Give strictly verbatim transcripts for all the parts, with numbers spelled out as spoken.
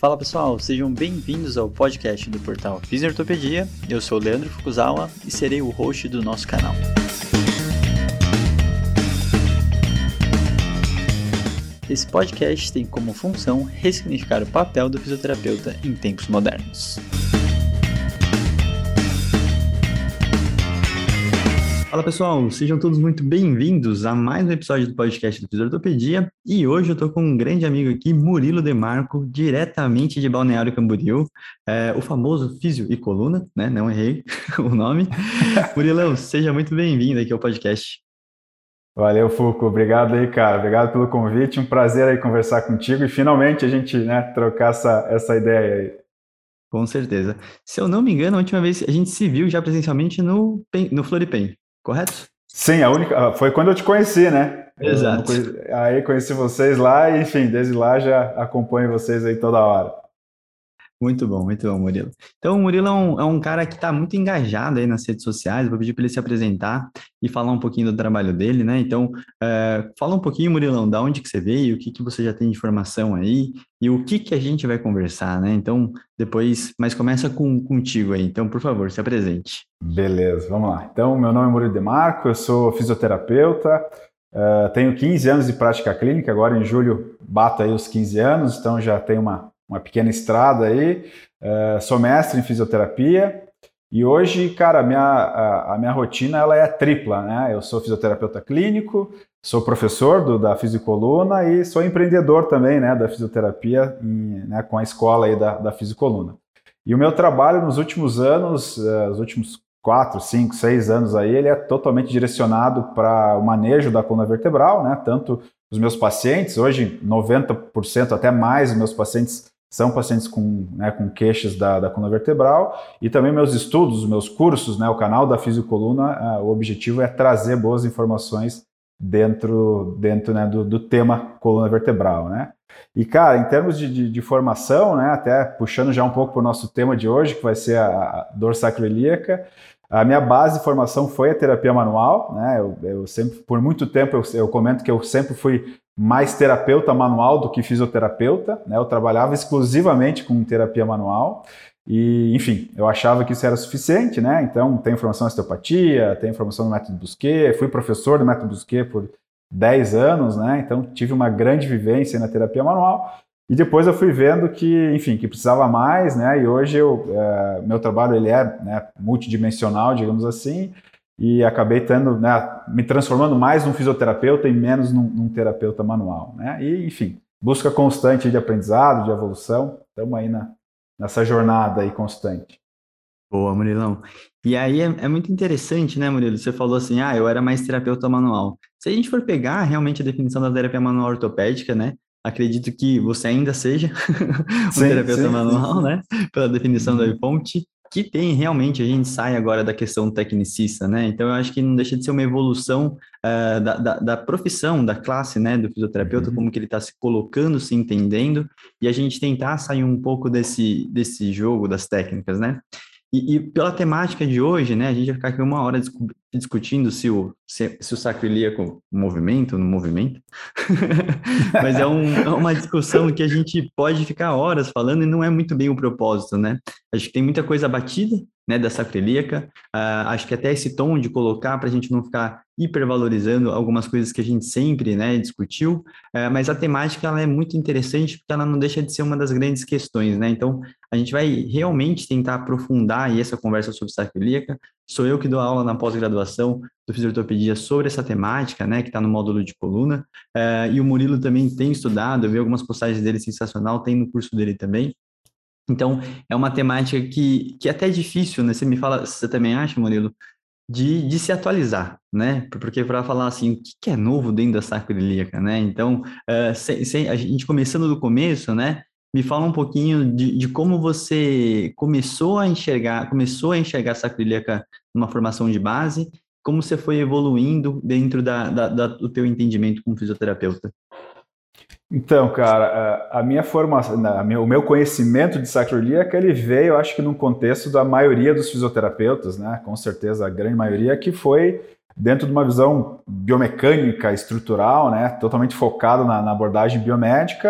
Fala pessoal, sejam bem-vindos ao podcast do portal Fisiortopedia. Eu sou o Leandro Fukuzawa e serei o host do nosso canal. Esse podcast tem como função ressignificar o papel do fisioterapeuta em tempos modernos. Fala pessoal, sejam todos muito bem-vindos a mais um episódio do podcast do Fisiortopedia e hoje eu estou com um grande amigo aqui, Murilo Demarco, diretamente de Balneário Camboriú, é, o famoso Físio e Coluna, né? Não errei o nome. Murilão, seja muito bem-vindo aqui ao podcast. Valeu, Fuco, obrigado aí, cara, obrigado pelo convite, um prazer aí conversar contigo e finalmente a gente, né, trocar essa, essa ideia aí. Com certeza. Se eu não me engano, a última vez a gente se viu já presencialmente no, no Floripen. Correto? Sim, a única, foi quando eu te conheci, né? Exato. Conheci, aí conheci vocês lá e, enfim, desde lá já acompanho vocês aí toda hora. Muito bom, muito bom, Murilo. Então, o Murilo é um, é um cara que está muito engajado aí nas redes sociais. Vou pedir para ele se apresentar e falar um pouquinho do trabalho dele, né? Então, é, fala um pouquinho, Murilão, da onde que você veio, o que que você já tem de informação aí e o que que a gente vai conversar, né? Então, depois, mas começa com, contigo aí. Então, por favor, se apresente. Beleza, vamos lá. Então, meu nome é Murilo Demarco, eu sou fisioterapeuta, uh, tenho quinze anos de prática clínica, agora em julho bato aí os quinze anos, então já tenho uma uma pequena estrada aí, uh, sou mestre em fisioterapia e hoje, cara, a minha, a, a minha rotina ela é tripla, né? Eu sou fisioterapeuta clínico, sou professor do, da Fisicoluna e sou empreendedor também, né, da fisioterapia em, né, com a escola aí da, da Fisicoluna. E o meu trabalho nos últimos anos, uh, os últimos quatro, cinco, seis anos aí, ele é totalmente direcionado para o manejo da coluna vertebral, né? Tanto os meus pacientes, hoje noventa por cento até mais dos meus pacientes são pacientes com, né, com queixas da, da coluna vertebral, e também meus estudos, meus cursos, né, o canal da Fisicoluna, uh, o objetivo é trazer boas informações dentro, dentro né, do, do tema coluna vertebral, né? E, cara, em termos de, de, de formação, né, até puxando já um pouco para o nosso tema de hoje, que vai ser a, a dor sacroiliaca, a minha base de formação foi a terapia manual, né? Eu, eu sempre, por muito tempo, eu, eu comento que eu sempre fui mais terapeuta manual do que fisioterapeuta, né? Eu trabalhava exclusivamente com terapia manual e, enfim, eu achava que isso era suficiente, né? Então, tenho formação em osteopatia, tenho formação no método Busquet, fui professor do método Busquet por dez anos, né? Então, tive uma grande vivência na terapia manual. E depois eu fui vendo que, enfim, que precisava mais, né? E hoje eu, é, meu trabalho ele é, né, multidimensional, digamos assim, e acabei tendo, né, me transformando mais num fisioterapeuta e menos num, num terapeuta manual, né? E, enfim, busca constante de aprendizado, de evolução. Estamos aí na, nessa jornada aí constante. Boa, Murilão. E aí é, é muito interessante, né, Murilo? Você falou assim, ah, eu era mais terapeuta manual. Se a gente for pegar realmente a definição da terapia manual ortopédica, né? Acredito que você ainda seja um Sim, terapeuta sim, sim, manual, sim. né? Pela definição da Uhum. fonte, que tem realmente, a gente sai agora da questão tecnicista, né? Então, eu acho que não deixa de ser uma evolução uh, da, da, da profissão, da classe, né? Do fisioterapeuta, Uhum. como que ele está se colocando, se entendendo, e a gente tentar sair um pouco desse, desse jogo das técnicas, né? E, e pela temática de hoje, né, a gente vai ficar aqui uma hora discu discutindo se o, se, se o sacroiliaco movimenta ou não movimenta, mas é, um, é uma discussão que a gente pode ficar horas falando e não é muito bem o propósito, né? Acho que tem muita coisa batida, né, da sacroiliaca, uh, acho que até esse tom de colocar para a gente não ficar hipervalorizando algumas coisas que a gente sempre, né, discutiu, uh, mas a temática ela é muito interessante porque ela não deixa de ser uma das grandes questões, né? Então, a gente vai realmente tentar aprofundar aí essa conversa sobre sacroiliaca. Sou eu que dou aula na pós-graduação do Fisiortopedia sobre essa temática, né, que está no módulo de coluna, uh, e o Murilo também tem estudado, eu vi algumas postagens dele sensacional, tem no curso dele também. Então, é uma temática que, que é até difícil, né? Você me fala, você também acha, Murilo, de, de se atualizar, né? Porque para falar assim, o que, que é novo dentro da sacroiliaca, né? Então, uh, sem, sem, a gente começando do começo, né? Me fala um pouquinho de, de como você começou a enxergar, começou a enxergar a sacroiliaca numa formação de base, como você foi evoluindo dentro da, da, da, do teu entendimento como fisioterapeuta. Então, cara, a minha formação, o meu conhecimento de sacroiliaca, ele veio, eu acho que num contexto da maioria dos fisioterapeutas, né? Com certeza a grande maioria, que foi dentro de uma visão biomecânica, estrutural, né? Totalmente focado na, na abordagem biomédica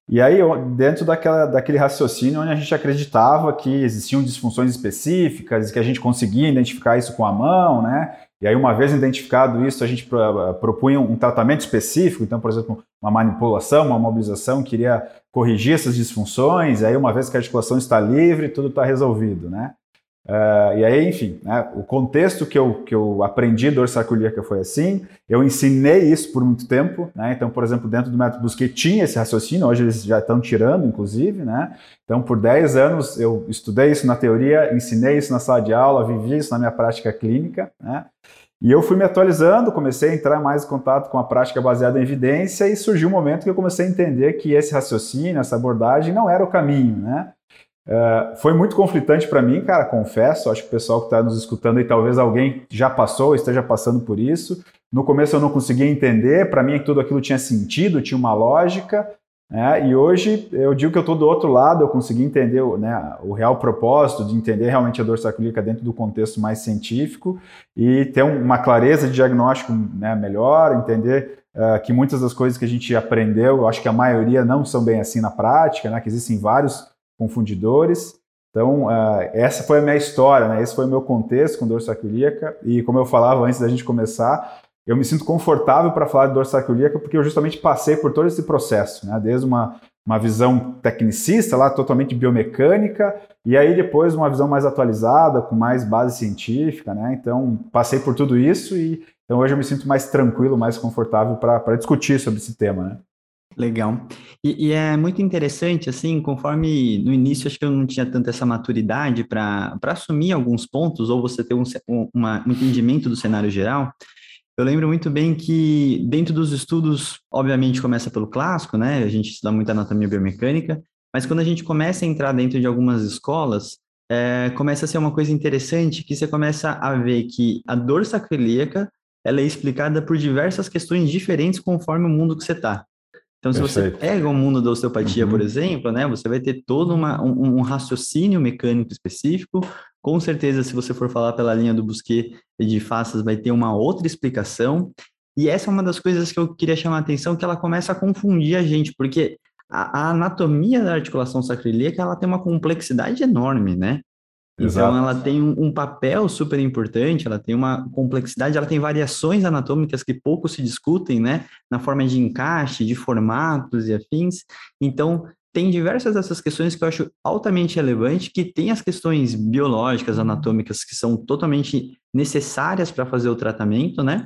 E aí, eu- dentro daquela, daquele raciocínio onde a gente acreditava que existiam disfunções específicas, que a gente conseguia identificar isso com a mão, né? E aí, uma vez identificado isso, a gente pro- propunha um tratamento específico. Então, por exemplo, uma manipulação, uma mobilização, queria corrigir essas disfunções. E aí, uma vez que a articulação está livre, tudo está resolvido, né? Uh, e aí, enfim, né, o contexto que eu, que eu aprendi dorsacilíaca foi assim, eu ensinei isso por muito tempo, né? Então, por exemplo, dentro do método Busquet tinha esse raciocínio, hoje eles já estão tirando, inclusive, né? Então, por dez anos eu estudei isso na teoria, ensinei isso na sala de aula, vivi isso na minha prática clínica, né? E eu fui me atualizando, comecei a entrar mais em contato com a prática baseada em evidência e surgiu um momento que eu comecei a entender que esse raciocínio, essa abordagem não era o caminho, né? Uh, foi muito conflitante para mim, cara, confesso. Acho que o pessoal que está nos escutando aí, talvez alguém já passou, esteja passando por isso. No começo eu não conseguia entender, para mim tudo aquilo tinha sentido, tinha uma lógica, né? E hoje eu digo que eu estou do outro lado, eu consegui entender, né, o real propósito de entender realmente a dorsacilíaca dentro do contexto mais científico e ter uma clareza de diagnóstico, né, melhor, entender uh, que muitas das coisas que a gente aprendeu, eu acho que a maioria não são bem assim na prática, né, que existem vários confundidores. Então, uh, essa foi a minha história, né? Esse foi o meu contexto com dorsacilíaca e, como eu falava antes da gente começar, eu me sinto confortável para falar de dorsacilíaca porque eu justamente passei por todo esse processo, né? Desde uma, uma visão tecnicista, lá totalmente biomecânica, e aí depois uma visão mais atualizada, com mais base científica, né? Então, passei por tudo isso e então hoje eu me sinto mais tranquilo, mais confortável para discutir sobre esse tema, né? Legal. E, e é muito interessante, assim, conforme no início acho que eu não tinha tanta essa maturidade para para assumir alguns pontos, ou você ter um, ce- um, uma- um entendimento do cenário geral. Eu lembro muito bem que dentro dos estudos, obviamente começa pelo clássico, né? A gente estuda muito anatomia biomecânica, mas quando a gente começa a entrar dentro de algumas escolas, é, começa a ser uma coisa interessante que você começa a ver que a dor sacroiliaca, ela é explicada por diversas questões diferentes conforme o mundo que você está. Então, se você Perfeito. pega o mundo da osteopatia, por Uhum. exemplo, né, você vai ter todo uma, um, um raciocínio mecânico específico. Com certeza, se você for falar pela linha do Busquet e de Faças, vai ter uma outra explicação. E essa é uma das coisas que eu queria chamar a atenção, que ela começa a confundir a gente, porque a, a anatomia da articulação sacroiliaca, ela tem uma complexidade enorme, né? Então, Exato. ela tem um, um papel super importante, ela tem uma complexidade, ela tem variações anatômicas que pouco se discutem, né? Na forma de encaixe, de formatos e afins. Então, tem diversas dessas questões que eu acho altamente relevante, que tem as questões biológicas, anatômicas, que são totalmente necessárias para fazer o tratamento, né?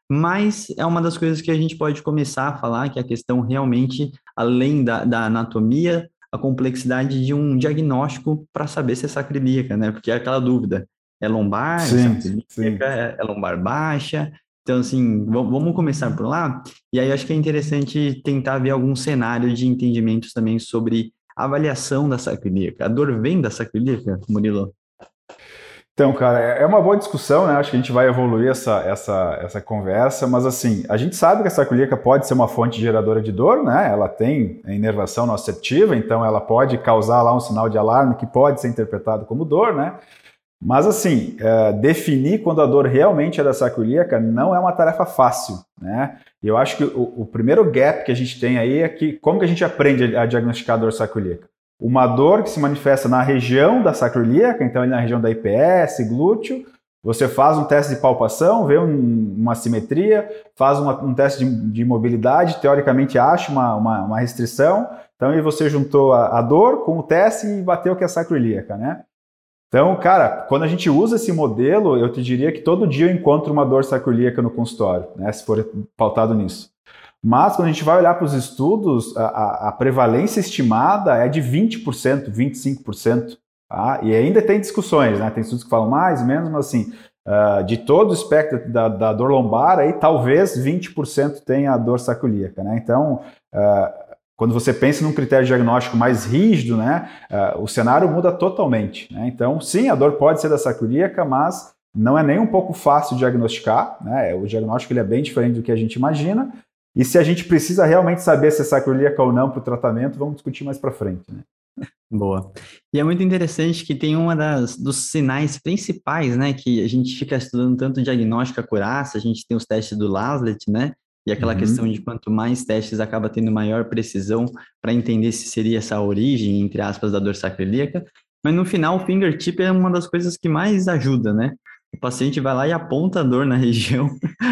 Mas é uma das coisas que a gente pode começar a falar, que é a questão realmente, além da, da anatomia, a complexidade de um diagnóstico para saber se é sacroiliaca, né? Porque é aquela dúvida, é lombar, é Sim, sacroiliaca, sim. é, é lombar baixa? Então, assim, v- vamos começar por lá? E aí acho que é interessante tentar ver algum cenário de entendimentos também sobre a avaliação da sacroiliaca. A dor vem da sacroiliaca, Murilo? Então, cara, é é uma boa discussão, né? Acho que a gente vai evoluir essa, essa, essa conversa, mas assim, a gente sabe que a sacroiliaca pode ser uma fonte geradora de dor, né? Ela tem a inervação nociceptiva, então ela pode causar lá um sinal de alarme que pode ser interpretado como dor, né? Mas assim, é, definir quando a dor realmente é da sacroiliaca não é uma tarefa fácil, né? E eu acho que o, o primeiro gap que a gente tem aí é que como que a gente aprende a diagnosticar a dor sacroiliaca? Uma dor que se manifesta na região da sacroiliaca, então ali na região da I P S, glúteo, você faz um teste de palpação, vê um, uma simetria, faz uma, um teste de, de mobilidade, teoricamente acha uma, uma, uma restrição, então aí você juntou a, a dor com o teste e bateu que é sacroiliaca, né? Então, cara, quando a gente usa esse modelo, eu te diria que todo dia eu encontro uma dor sacroiliaca no consultório, né, se for pautado nisso. Mas quando a gente vai olhar para os estudos, a, a, a prevalência estimada é de vinte por cento, vinte e cinco por cento. Tá? E ainda tem discussões, né? Tem estudos que falam mais, menos, mas assim, uh, de todo o espectro da, da dor lombar, aí talvez vinte por cento tenha a dor sacroiliaca, né? Então, uh, quando você pensa num critério diagnóstico mais rígido, né, uh, o cenário muda totalmente, né? Então, sim, a dor pode ser da sacroiliaca, mas não é nem um pouco fácil diagnosticar, né? O diagnóstico ele é bem diferente do que a gente imagina. E se a gente precisa realmente saber se é sacroiliaca ou não para o tratamento, vamos discutir mais para frente, né? Boa. E é muito interessante que tem uma das dos sinais principais, né, que a gente fica estudando tanto diagnóstico acurácia, a gente tem os testes do Laslett, né, e aquela questão Uhum. de quanto mais testes acaba tendo maior precisão para entender se seria essa origem, entre aspas, da dor sacroiliaca, mas no final o fingertip é uma das coisas que mais ajuda, né? O paciente vai lá e aponta a dor na região,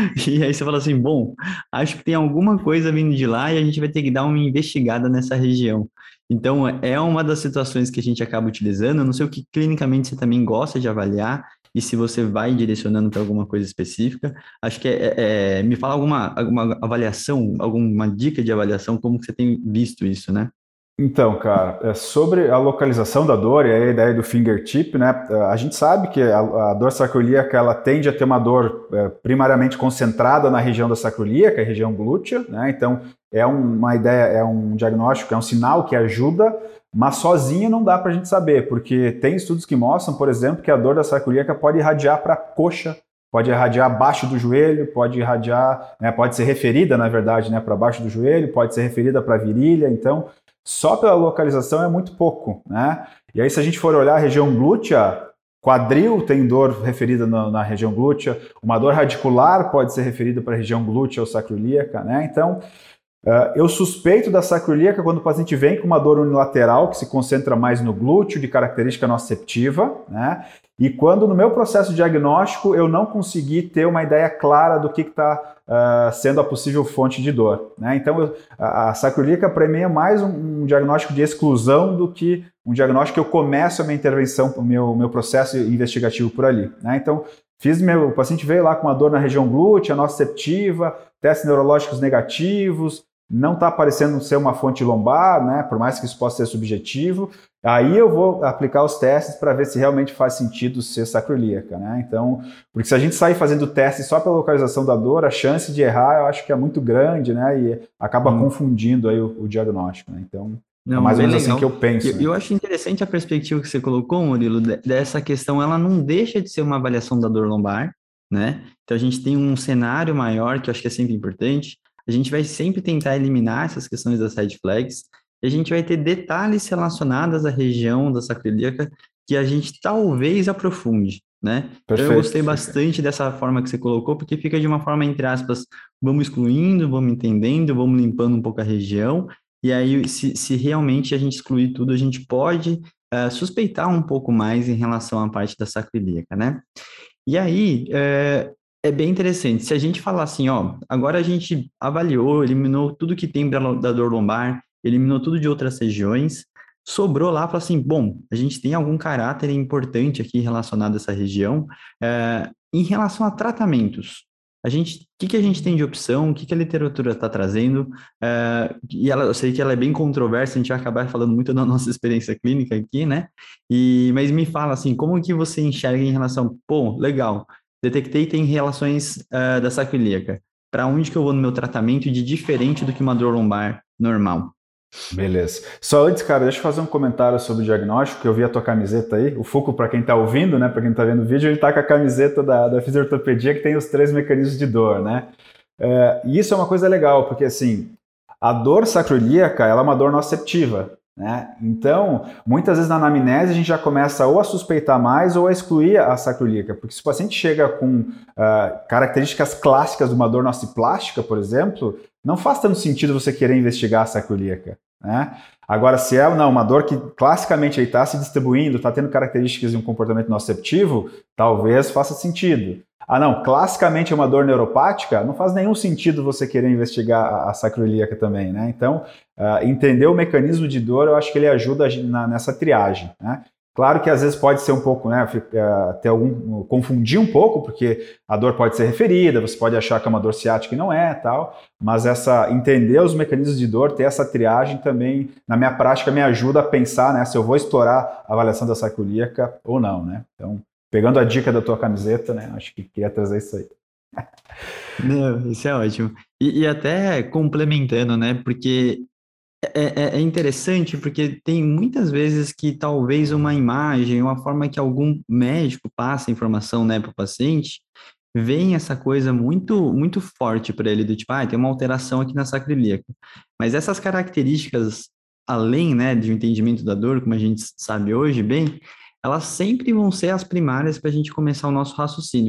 e aí você fala assim, bom, acho que tem alguma coisa vindo de lá e a gente vai ter que dar uma investigada nessa região. Então, é uma das situações que a gente acaba utilizando. Eu não sei o que clinicamente você também gosta de avaliar e se você vai direcionando para alguma coisa específica. Acho que é, é- é, me fala alguma, alguma avaliação, alguma dica de avaliação, como que você tem visto isso, né? Então, cara, é sobre a localização da dor e a ideia do fingertip, né? A gente sabe que a, a dor sacroiliaca ela tende a ter uma dor é, primariamente concentrada na região da sacroiliaca, a região glútea, né? Então é uma ideia, é um diagnóstico, é um sinal que ajuda, mas sozinho não dá para a gente saber, porque tem estudos que mostram, por exemplo, que a dor da sacroiliaca pode irradiar para a coxa, pode irradiar abaixo do joelho, pode irradiar, né, pode ser referida, na verdade, né, para baixo do joelho, pode ser referida para a virilha, então só pela localização é muito pouco, né? E aí, se a gente for olhar a região glútea, quadril tem dor referida na, na região glútea, uma dor radicular pode ser referida para a região glútea ou sacroiliaca, né? Então, Uh, eu suspeito da sacroiliaca quando o paciente vem com uma dor unilateral, que se concentra mais no glúteo, de característica nociceptiva, né? E quando no meu processo diagnóstico eu não consegui ter uma ideia clara do que está uh, sendo a possível fonte de dor, né? Então, eu, a, a sacroiliaca para mim é mais um, um diagnóstico de exclusão do que um diagnóstico que eu começo a minha intervenção, o meu, meu processo investigativo por ali, né? Então, fiz meu, o paciente veio lá com uma dor na região glútea, nociceptiva, testes neurológicos negativos, não está parecendo ser uma fonte lombar, né? Por mais que isso possa ser subjetivo, aí eu vou aplicar os testes para ver se realmente faz sentido ser sacroiliaca, né? Então, porque se a gente sair fazendo teste só pela localização da dor, a chance de errar eu acho que é muito grande, né? E acaba Sim. confundindo aí o, o diagnóstico, né? Então, é Não, mais ou bem menos assim que legal. eu penso, E né? eu acho interessante a perspectiva que você colocou, Murilo, de- dessa questão, ela não deixa de ser uma avaliação da dor lombar, né? Então a gente tem um cenário maior, que eu acho que é sempre importante. A gente vai sempre tentar eliminar essas questões das red flags, e a gente vai ter detalhes relacionados à região da sacroiliaca que a gente talvez aprofunde, né? Então eu Perfeito, gostei perfeito. bastante dessa forma que você colocou, porque fica de uma forma, entre aspas, vamos excluindo, vamos entendendo, vamos limpando um pouco a região, e aí, se, se realmente a gente excluir tudo, a gente pode eh, suspeitar um pouco mais em relação à parte da sacroiliaca, né? E aí, é, é bem interessante. Se a gente falar assim, ó, agora a gente avaliou, eliminou tudo que tem da da dor lombar, eliminou tudo de outras regiões, sobrou lá, fala assim, bom, a gente tem algum caráter importante aqui relacionado a essa região, é, em relação a tratamentos. A gente, o que que a gente tem de opção? O que que a literatura está trazendo? É, e ela, eu sei que ela é bem controversa, a gente vai acabar falando muito da nossa experiência clínica aqui, né? E, mas me fala assim, como que você enxerga em relação, pô, legal, detectei tem relações uh, da sacroiliaca. Para onde que eu vou no meu tratamento de diferente do que uma dor lombar normal? Beleza. Só antes, cara, deixa eu fazer um comentário sobre o diagnóstico, que eu vi a tua camiseta aí. O Fuco, para quem tá ouvindo, né, para quem tá vendo o vídeo, ele tá com a camiseta da, da fisiortopedia que tem os três mecanismos de dor, né? É, e isso é uma coisa legal, porque assim, a dor sacroiliaca, ela é uma dor nociceptiva, né? Então, muitas vezes na anamnese a gente já começa ou a suspeitar mais ou a excluir a sacroiliaca, porque se o paciente chega com uh, características clássicas de uma dor nociplástica, por exemplo, não faz tanto sentido você querer investigar a sacroiliaca, né? Agora, se é não, uma dor que classicamente está se distribuindo, está tendo características de um comportamento nociceptivo, talvez faça sentido. Ah, não, classicamente é uma dor neuropática, não faz nenhum sentido você querer investigar a sacroiliaca também, né? Então, uh, entender o mecanismo de dor, eu acho que ele ajuda na, nessa triagem, né? Claro que às vezes pode ser um pouco, né, ter algum, confundir um pouco, porque a dor pode ser referida, você pode achar que é uma dor ciática e não é, tal, mas essa, entender os mecanismos de dor, ter essa triagem também, na minha prática, me ajuda a pensar, né, se eu vou estourar a avaliação da sacroiliaca ou não, né? Então, pegando a dica da tua camiseta, né, acho que queria trazer isso aí. Não, isso é ótimo. E, e até complementando, né? Porque é, é é interessante, porque tem muitas vezes que talvez uma imagem, uma forma que algum médico passa informação, né, para o paciente, vem essa coisa muito muito forte para ele, do tipo, ah, tem uma alteração aqui na sacroiliaca. Mas essas características, além, né, de um entendimento da dor, como a gente sabe hoje bem, elas sempre vão ser as primárias para a gente começar o nosso raciocínio.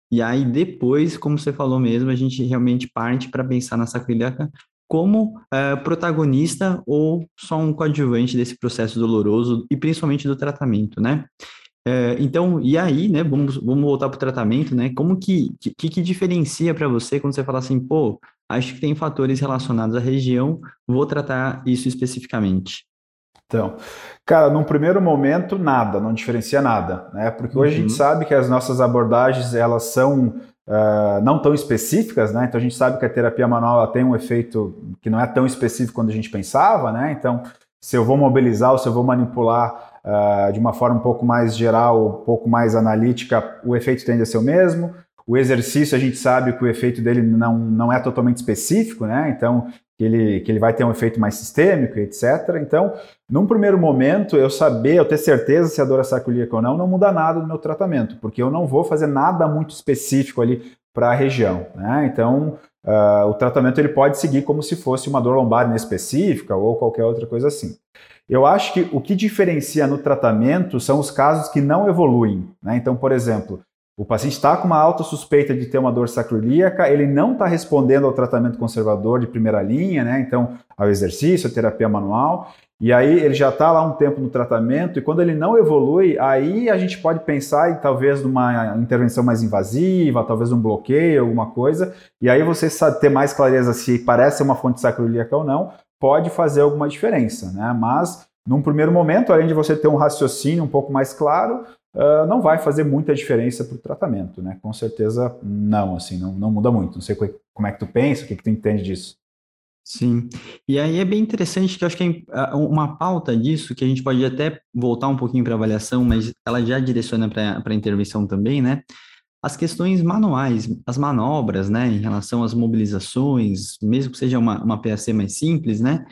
E aí depois, como você falou mesmo, a gente realmente parte para pensar na sacroiliaca como eh, protagonista ou só um coadjuvante desse processo doloroso e principalmente do tratamento, né? Eh, então, e aí, né, vamos, vamos voltar para o tratamento, né? Como que, que, que diferencia para você quando você fala assim, pô, acho que tem fatores relacionados à região, vou tratar isso especificamente? Então, cara, num primeiro momento, nada, não diferencia nada, né? Porque hoje a gente Uhum, sabe que as nossas abordagens, elas são uh, não tão específicas, né? Então a gente sabe que a terapia manual ela tem um efeito que não é tão específico quanto a gente pensava, né? Então, se eu vou mobilizar ou se eu vou manipular uh, de uma forma um pouco mais geral, um pouco mais analítica, o efeito tende a ser o mesmo. O exercício, a gente sabe que o efeito dele não, não é totalmente específico, né? Então, que ele, que ele vai ter um efeito mais sistêmico, etcétera. Então, num primeiro momento, eu saber, eu ter certeza se a dor é sacroiliaca ou não, não muda nada no meu tratamento, porque eu não vou fazer nada muito específico ali para a região, né? Então, uh, o tratamento ele pode seguir como se fosse uma dor lombar inespecífica ou qualquer outra coisa assim. Eu acho que o que diferencia no tratamento são os casos que não evoluem, né? Então, por exemplo, o paciente está com uma alta suspeita de ter uma dor sacroiliaca, ele não está respondendo ao tratamento conservador de primeira linha, né? Então, ao exercício, à terapia manual, e aí ele já está lá um tempo no tratamento, e quando ele não evolui, aí a gente pode pensar em talvez numa intervenção mais invasiva, talvez um bloqueio, alguma coisa, e aí você sabe ter mais clareza se parece uma fonte sacroiliaca ou não, pode fazer alguma diferença, né? Mas, num primeiro momento, além de você ter um raciocínio um pouco mais claro, Uh, não vai fazer muita diferença para o tratamento, né? Com certeza não, assim, não, não muda muito. Não sei como é que tu pensa, o que, que tu entende disso. sim. E aí é bem interessante que eu acho que é ah, uma pauta disso, que a gente pode até voltar um pouquinho para a avaliação, mas ela já direciona para a intervenção também, né? As questões manuais, as manobras, né, em relação às mobilizações, mesmo que seja uma, uma P A C mais simples, né,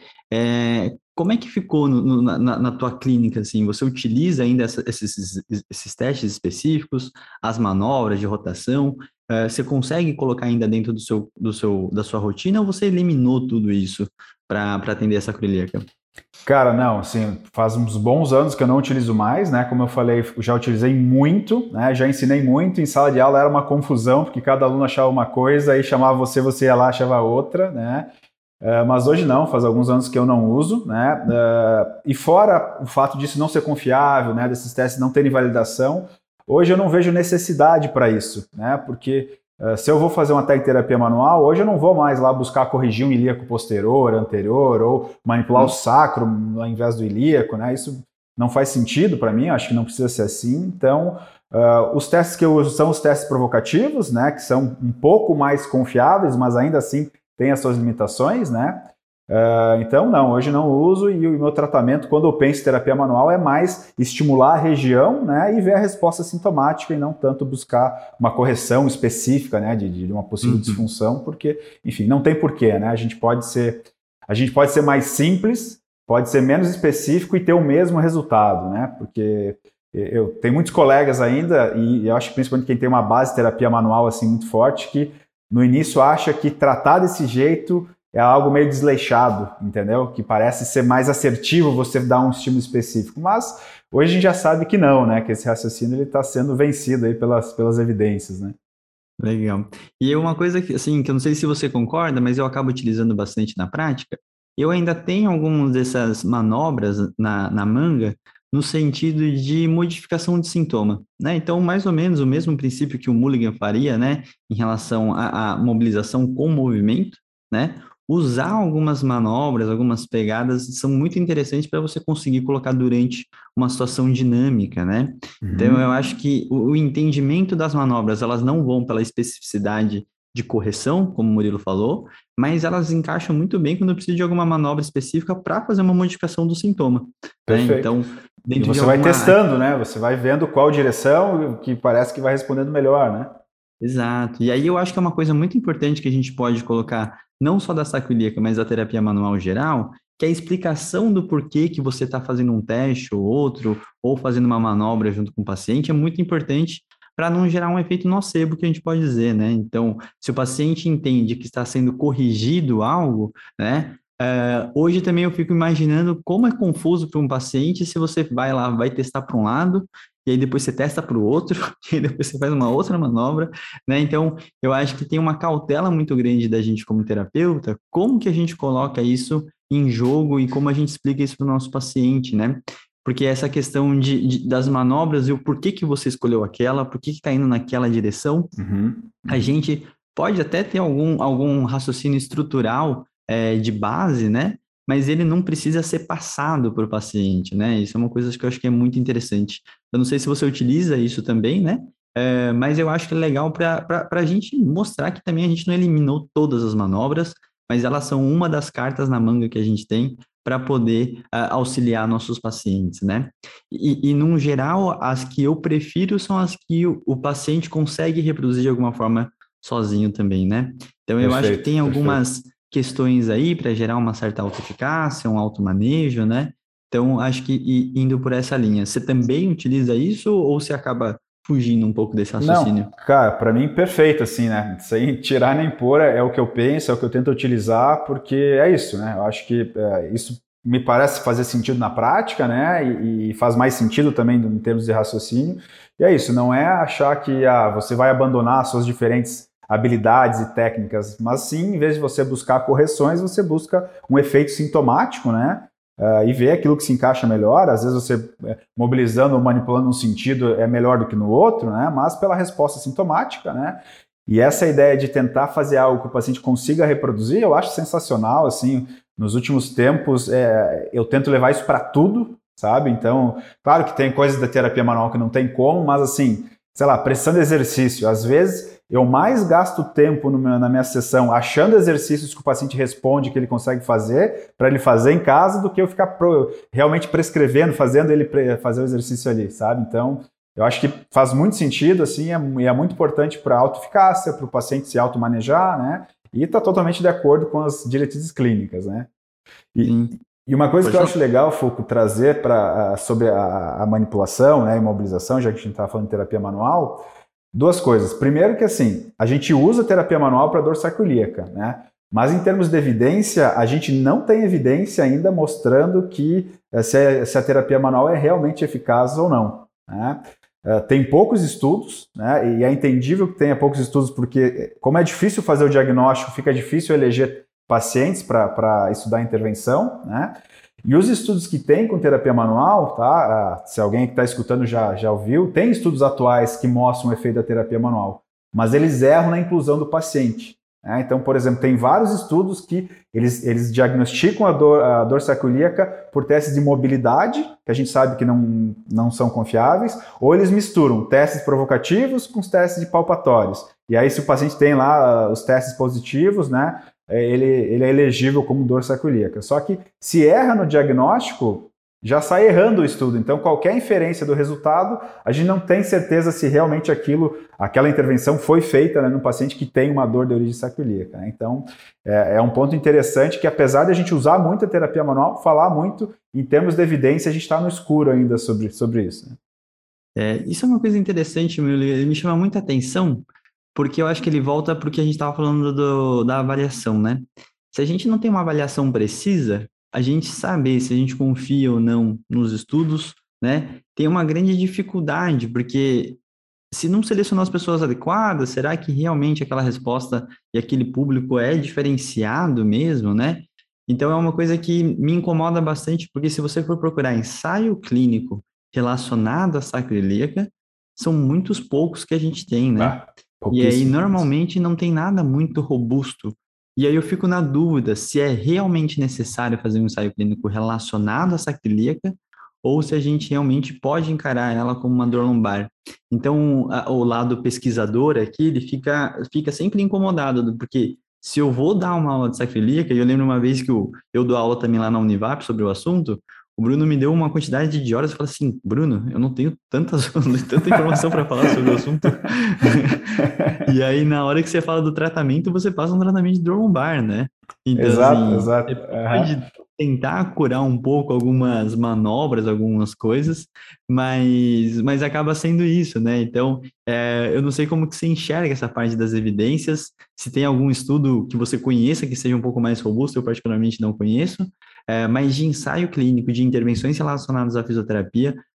é, como é que ficou no- no- na, na tua clínica, assim, você utiliza ainda essa- esses, esses testes específicos, as manobras de rotação, é, você consegue colocar ainda dentro do seu, do seu, da sua rotina ou você eliminou tudo isso para para atender essa acrolíaca? Cara, não, assim, faz uns bons anos que eu não utilizo mais, né? Como eu falei, eu já utilizei muito, né? Já ensinei muito. Em sala de aula era uma confusão, porque cada aluno achava uma coisa, aí chamava você, você ia lá, achava outra, né? Uh, mas hoje não, faz alguns anos que eu não uso, né? Uh, e fora o fato disso não ser confiável, né? Desses testes não terem validação, hoje eu não vejo necessidade para isso, né? Porque uh, se eu vou fazer uma tecnoterapia manual, hoje eu não vou mais lá buscar corrigir um ilíaco posterior, anterior, ou manipular o Hum. sacro ao invés do ilíaco, né? Isso não faz sentido para mim, acho que não precisa ser assim. Então, uh, os testes que eu uso são os testes provocativos, né? Que são um pouco mais confiáveis, mas ainda assim tem as suas limitações, né? Uh, então, não, hoje não uso e o meu tratamento, quando eu penso em terapia manual, é mais estimular a região, né, e ver a resposta sintomática e não tanto buscar uma correção específica, né, de, de uma possível Uhum. disfunção, porque, enfim, não tem porquê, né? A gente pode ser, a gente pode ser mais simples, pode ser menos específico e ter o mesmo resultado, né? Porque eu tenho muitos colegas ainda e eu acho que principalmente quem tem uma base de terapia manual assim muito forte que no início acha que tratar desse jeito é algo meio desleixado, entendeu? Que parece ser mais assertivo você dar um estímulo específico, mas hoje a gente já sabe que não, né? Que esse raciocínio ele está sendo vencido aí pelas, pelas evidências, né? Legal. E é uma coisa que, assim, que eu não sei se você concorda, mas eu acabo utilizando bastante na prática. Eu ainda tenho algumas dessas manobras na, na manga no sentido de modificação de sintoma, né? Então, mais ou menos o mesmo princípio que o Mulligan faria, né, em relação à, à mobilização com movimento, né? Usar algumas manobras, algumas pegadas são muito interessantes para você conseguir colocar durante uma situação dinâmica, né? Então, eu Uhum. acho que o, o entendimento das manobras, elas não vão pela especificidade de correção, como o Murilo falou, mas elas encaixam muito bem quando precisa de alguma manobra específica para fazer uma modificação do sintoma, né? Perfeito. Então, E dentro de você vai alguma. testando, né? Você vai vendo qual direção que parece que vai respondendo melhor, né? Exato. E aí eu acho que é uma coisa muito importante que a gente pode colocar, não só da sacroiliaca, mas da terapia manual geral, que é a explicação do porquê que você está fazendo um teste ou outro, ou fazendo uma manobra junto com o paciente, é muito importante para não gerar um efeito nocebo, que a gente pode dizer, né? Então, se o paciente entende que está sendo corrigido algo, né? eh, hoje também eu fico imaginando como é confuso para um paciente se você vai lá, vai testar para um lado e aí depois você testa para o outro, e aí depois você faz uma outra manobra, né? Então, eu acho que tem uma cautela muito grande da gente como terapeuta, como que a gente coloca isso em jogo e como a gente explica isso para o nosso paciente, né? Porque essa questão de, de- das manobras e o porquê que você escolheu aquela, por que está indo naquela direção, Uhum, a uhum. gente pode até ter algum, algum raciocínio estrutural é, de base, né? Mas ele não precisa ser passado para o paciente, né? Isso é uma coisa que eu acho que é muito interessante. Eu não sei se você utiliza isso também, né? É, mas eu acho que é legal para a gente mostrar que também a gente não eliminou todas as manobras, mas elas são uma das cartas na manga que a gente tem para poder ah, auxiliar nossos pacientes, né? E, e, num geral, as que eu prefiro são as que o, o paciente consegue reproduzir de alguma forma sozinho também, né? Então, eu acho que Perfeito, tem perfeito. algumas questões aí para gerar uma certa autoeficácia, um automanejo, né? Então, acho que i- indo por essa linha. Você também utiliza isso ou você acaba fugindo um pouco desse Não, raciocínio? cara, para mim perfeito, assim, né? Sem tirar nem pôr, é, é o que eu penso, é o que eu tento utilizar, porque é isso, né? Eu acho que é, isso me parece fazer sentido na prática, né? E, e faz mais sentido também em termos de raciocínio. E é isso, não é achar que ah, você vai abandonar suas diferentes habilidades e técnicas, mas sim, em vez de você buscar correções, você busca um efeito sintomático, né? Uh, e ver aquilo que se encaixa melhor. Às vezes você é, mobilizando ou manipulando um sentido é melhor do que no outro, né? Mas pela resposta sintomática, né? E essa ideia de tentar fazer algo que o paciente consiga reproduzir, eu acho sensacional, assim, nos últimos tempos é, eu tento levar isso para tudo, sabe? Então, claro que tem coisas da terapia manual que não tem como, mas assim, sei lá, pressão de exercício, às vezes eu mais gasto tempo no meu, na minha sessão achando exercícios que o paciente responde que ele consegue fazer, para ele fazer em casa, do que eu ficar pro, realmente prescrevendo, fazendo ele pre, fazer o exercício ali, sabe? Então, eu acho que faz muito sentido, assim, é, é muito importante para a autoeficácia, para o paciente se automanejar, né? E está totalmente de acordo com as diretrizes clínicas, né? E, Sim, e uma coisa que pode eu falar. acho legal, Foucault, trazer pra, sobre a, a manipulação, né, imobilização, já que a gente está falando de terapia manual, duas coisas. Primeiro que, assim, a gente usa terapia manual para dor sacroiliaca, né? Mas em termos de evidência, a gente não tem evidência ainda mostrando que se a, se a terapia manual é realmente eficaz ou não, né? Uh, tem poucos estudos, né? E é entendível que tenha poucos estudos porque, como é difícil fazer o diagnóstico, fica difícil eleger pacientes para estudar a intervenção, né? E os estudos que tem com terapia manual, tá? Se alguém que está escutando já, já ouviu, tem estudos atuais que mostram o efeito da terapia manual, mas eles erram na inclusão do paciente. Né? Então, por exemplo, tem vários estudos que eles, eles diagnosticam a dor, a dor sacroiliaca por testes de mobilidade, que a gente sabe que não, não são confiáveis, ou eles misturam testes provocativos com os testes de palpatórios. E aí, se o paciente tem lá os testes positivos, né? Ele, ele é elegível como dor sacroiliaca. Só que se erra no diagnóstico, já sai errando o estudo. Então, qualquer inferência do resultado, a gente não tem certeza se realmente aquilo, aquela intervenção foi feita, né, no paciente que tem uma dor de origem sacroiliaca. Né? Então, é, é um ponto interessante que, apesar de a gente usar muito a terapia manual, falar muito, em termos de evidência, a gente está no escuro ainda sobre, sobre isso. Né? É, isso é uma coisa interessante, meu, ele me chama muita atenção, porque eu acho que ele volta para o que a gente estava falando do, da avaliação, né? Se a gente não tem uma avaliação precisa, a gente saber se a gente confia ou não nos estudos, né? Tem uma grande dificuldade, porque se não selecionar as pessoas adequadas, será que realmente aquela resposta e aquele público é diferenciado mesmo, né? Então é uma coisa que me incomoda bastante, porque se você for procurar ensaio clínico relacionado à sacroiliaca, são muitos poucos que a gente tem, né? Ah, E aí pouquíssimo. normalmente não tem nada muito robusto. E aí eu fico na dúvida se é realmente necessário fazer um ensaio clínico relacionado à sacroiliaca ou se a gente realmente pode encarar ela como uma dor lombar. Então, a, o lado pesquisador aqui, ele fica, fica sempre incomodado, porque se eu vou dar uma aula de sacroiliaca, e eu lembro uma vez que eu, eu dou aula também lá na Univap sobre o assunto, o Bruno me deu uma quantidade de horas e falou assim, Bruno, eu não tenho tantas, tanta informação para falar sobre o assunto. E aí, na hora que você fala do tratamento, você passa um tratamento de dor lombar, né? Então, Exato, assim, você exato. Uhum. pode tentar curar um pouco algumas manobras, algumas coisas, mas, mas acaba sendo isso, né? Então, é, eu não sei como que você enxerga essa parte das evidências, se tem algum estudo que você conheça que seja um pouco mais robusto, eu particularmente não conheço, é, mas de ensaio clínico, de intervenções relacionadas à fisioterapia,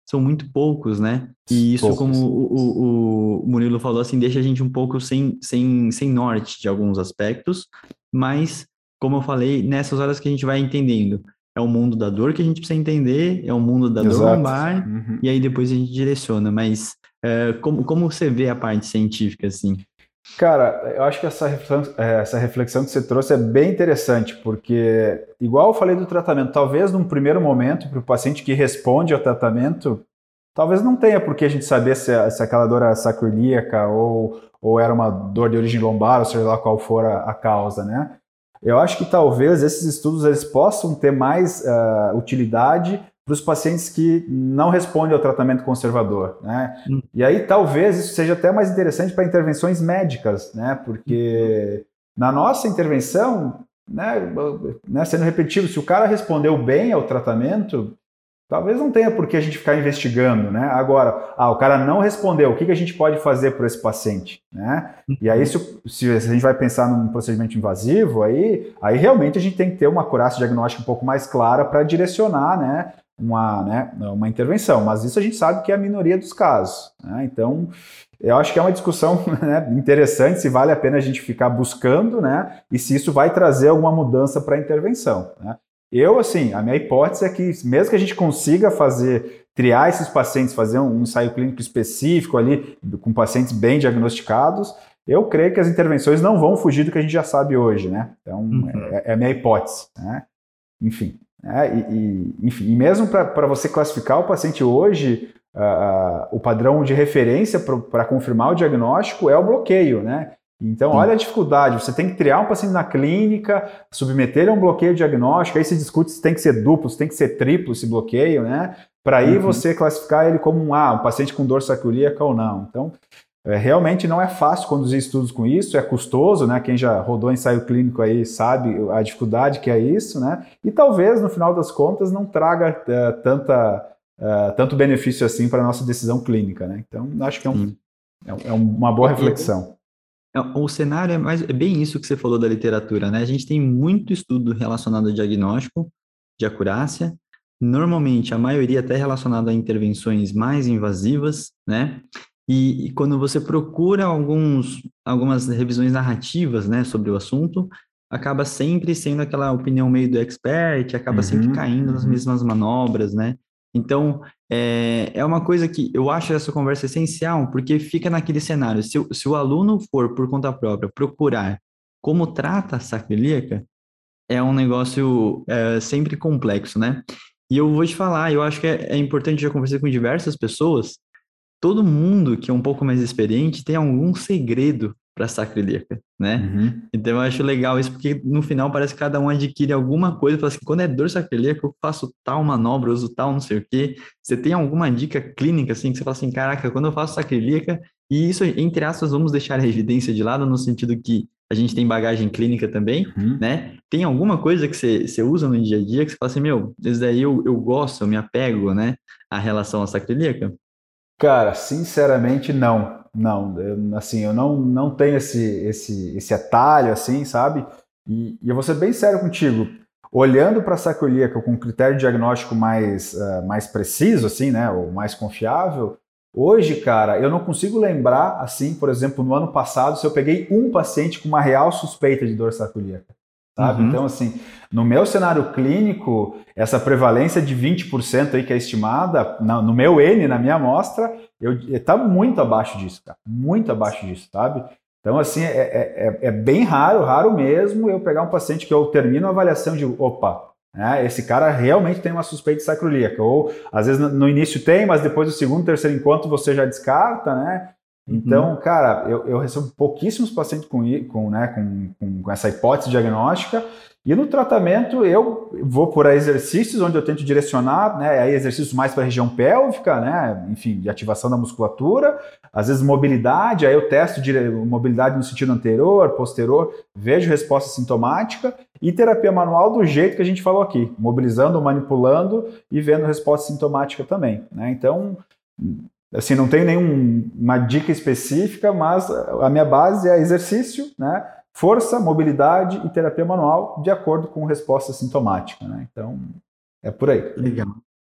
são muito poucos, né? E isso, como Poucos. o, o, o Murilo falou, assim, deixa a gente um pouco sem, sem, sem norte de alguns aspectos, mas, como eu falei, nessas horas que a gente vai entendendo, é o mundo da dor que a gente precisa entender, é o mundo da dor Exato. lombar, Uhum. e aí depois a gente direciona, mas é, como, como você vê a parte científica, assim? Cara, eu acho que essa reflexão, essa reflexão que você trouxe é bem interessante, porque, igual eu falei do tratamento, talvez num primeiro momento, para o paciente que responde ao tratamento, talvez não tenha por que a gente saber se, se aquela dor era sacroiliaca ou, ou era uma dor de origem lombar, ou seja lá qual for a, a causa, né? Eu acho que talvez esses estudos eles possam ter mais uh, utilidade para os pacientes que não respondem ao tratamento conservador, né? Hum, E aí talvez isso seja até mais interessante para intervenções médicas, né? Porque na nossa intervenção, né, né, sendo repetitivo, se o cara respondeu bem ao tratamento, talvez não tenha por que a gente ficar investigando, né? Agora, ah, o cara não respondeu, o que, que a gente pode fazer por esse paciente, né? E aí, uhum. se, se a gente vai pensar num procedimento invasivo, aí, aí realmente a gente tem que ter uma acurácia diagnóstica um pouco mais clara para direcionar, né, uma, né, uma intervenção. Mas isso a gente sabe que é a minoria dos casos, né? Então, eu acho que é uma discussão, né, interessante, se vale a pena a gente ficar buscando, né? E se isso vai trazer alguma mudança para a intervenção, né? Eu, assim, a minha hipótese é que, mesmo que a gente consiga fazer, triar esses pacientes, fazer um, um ensaio clínico específico ali, com pacientes bem diagnosticados, eu creio que as intervenções não vão fugir do que a gente já sabe hoje, né? Então, Uhum. é, é a minha hipótese, né? Enfim, né? E, e, enfim, e mesmo para você classificar o paciente hoje, uh, uh, o padrão de referência para confirmar o diagnóstico é o bloqueio, né? Então, olha a Sim. dificuldade. Você tem que triar um paciente na clínica, submeter a um bloqueio diagnóstico, aí se discute se tem que ser duplo, se tem que ser triplo esse bloqueio, né? Para aí Uhum. você classificar ele como um, ah, um paciente com dor sacroiliaca ou não. Então, é, realmente não é fácil conduzir estudos com isso, é custoso, né? Quem já rodou ensaio clínico aí sabe a dificuldade que é isso, né? E talvez, no final das contas, não traga é, tanta, é, tanto benefício assim para a nossa decisão clínica, né? Então, acho que é, um, Sim. é uma boa E- e- reflexão. é, o cenário é, mais, é bem isso que você falou da literatura, né? A gente tem muito estudo relacionado a diagnóstico de acurácia, normalmente a maioria até relacionado a intervenções mais invasivas, né? E, e quando você procura alguns, algumas revisões narrativas, né, sobre o assunto, acaba sempre sendo aquela opinião meio do expert, acaba sempre Uhum, caindo nas uhum. mesmas manobras, né? Então, é, é uma coisa que eu acho essa conversa essencial, porque fica naquele cenário. Se, o- se o aluno for, por conta própria, procurar como trata a sacroiliaca, é um negócio é, sempre complexo, né? E eu vou te falar, eu acho que é, é importante, já conversei com diversas pessoas, todo mundo que é um pouco mais experiente tem algum segredo para sacroiliaca, né? Uhum. Então eu acho legal isso, porque no final parece que cada um adquire alguma coisa, fala assim, quando é dor sacroiliaca, eu faço tal manobra, eu uso tal não sei o quê. Você tem alguma dica clínica, assim, que você fala assim, caraca, quando eu faço sacroiliaca, e isso, entre aspas, vamos deixar a evidência de lado, no sentido que a gente tem bagagem clínica também, Uhum. né? Tem alguma coisa que você, você usa no dia a dia que você fala assim, meu, isso daí eu, eu gosto, eu me apego, né, à relação à sacroiliaca? Cara, sinceramente não. Não, eu, assim, eu não, não tenho esse, esse, esse atalho, assim, sabe? E, e eu vou ser bem sério contigo. Olhando para a sacroiliaca com um critério diagnóstico mais, uh, mais preciso, assim, né, ou mais confiável, hoje, cara, eu não consigo lembrar, assim, por exemplo, no ano passado, se eu peguei um paciente com uma real suspeita de dor sacroiliaca, sabe? Então, Uhum. assim, no meu cenário clínico, essa prevalência de vinte por cento aí que é estimada, no meu N, na minha amostra, está muito abaixo disso, cara. Muito abaixo disso, sabe? Então, assim, é, é, é, bem raro, raro mesmo eu pegar um paciente que eu termino a avaliação de, opa, né, esse cara realmente tem uma suspeita de sacroiliaca. Ou, às vezes, no início tem, mas depois do segundo, terceiro encontro você já descarta, né? Então, Uhum. cara, eu, eu recebo pouquíssimos pacientes com, com, né, com, com, com essa hipótese diagnóstica. E no tratamento eu vou por exercícios onde eu tento direcionar, né, aí exercícios mais para a região pélvica, né, enfim, de ativação da musculatura, às vezes mobilidade, aí eu testo mobilidade no sentido anterior, posterior, vejo resposta sintomática e terapia manual do jeito que a gente falou aqui, mobilizando, manipulando e vendo resposta sintomática também, né? Então, assim, não tenho nenhuma dica específica, mas a minha base é exercício, né? Força, mobilidade e terapia manual, de acordo com resposta sintomática, né? Então, é por aí. Legal.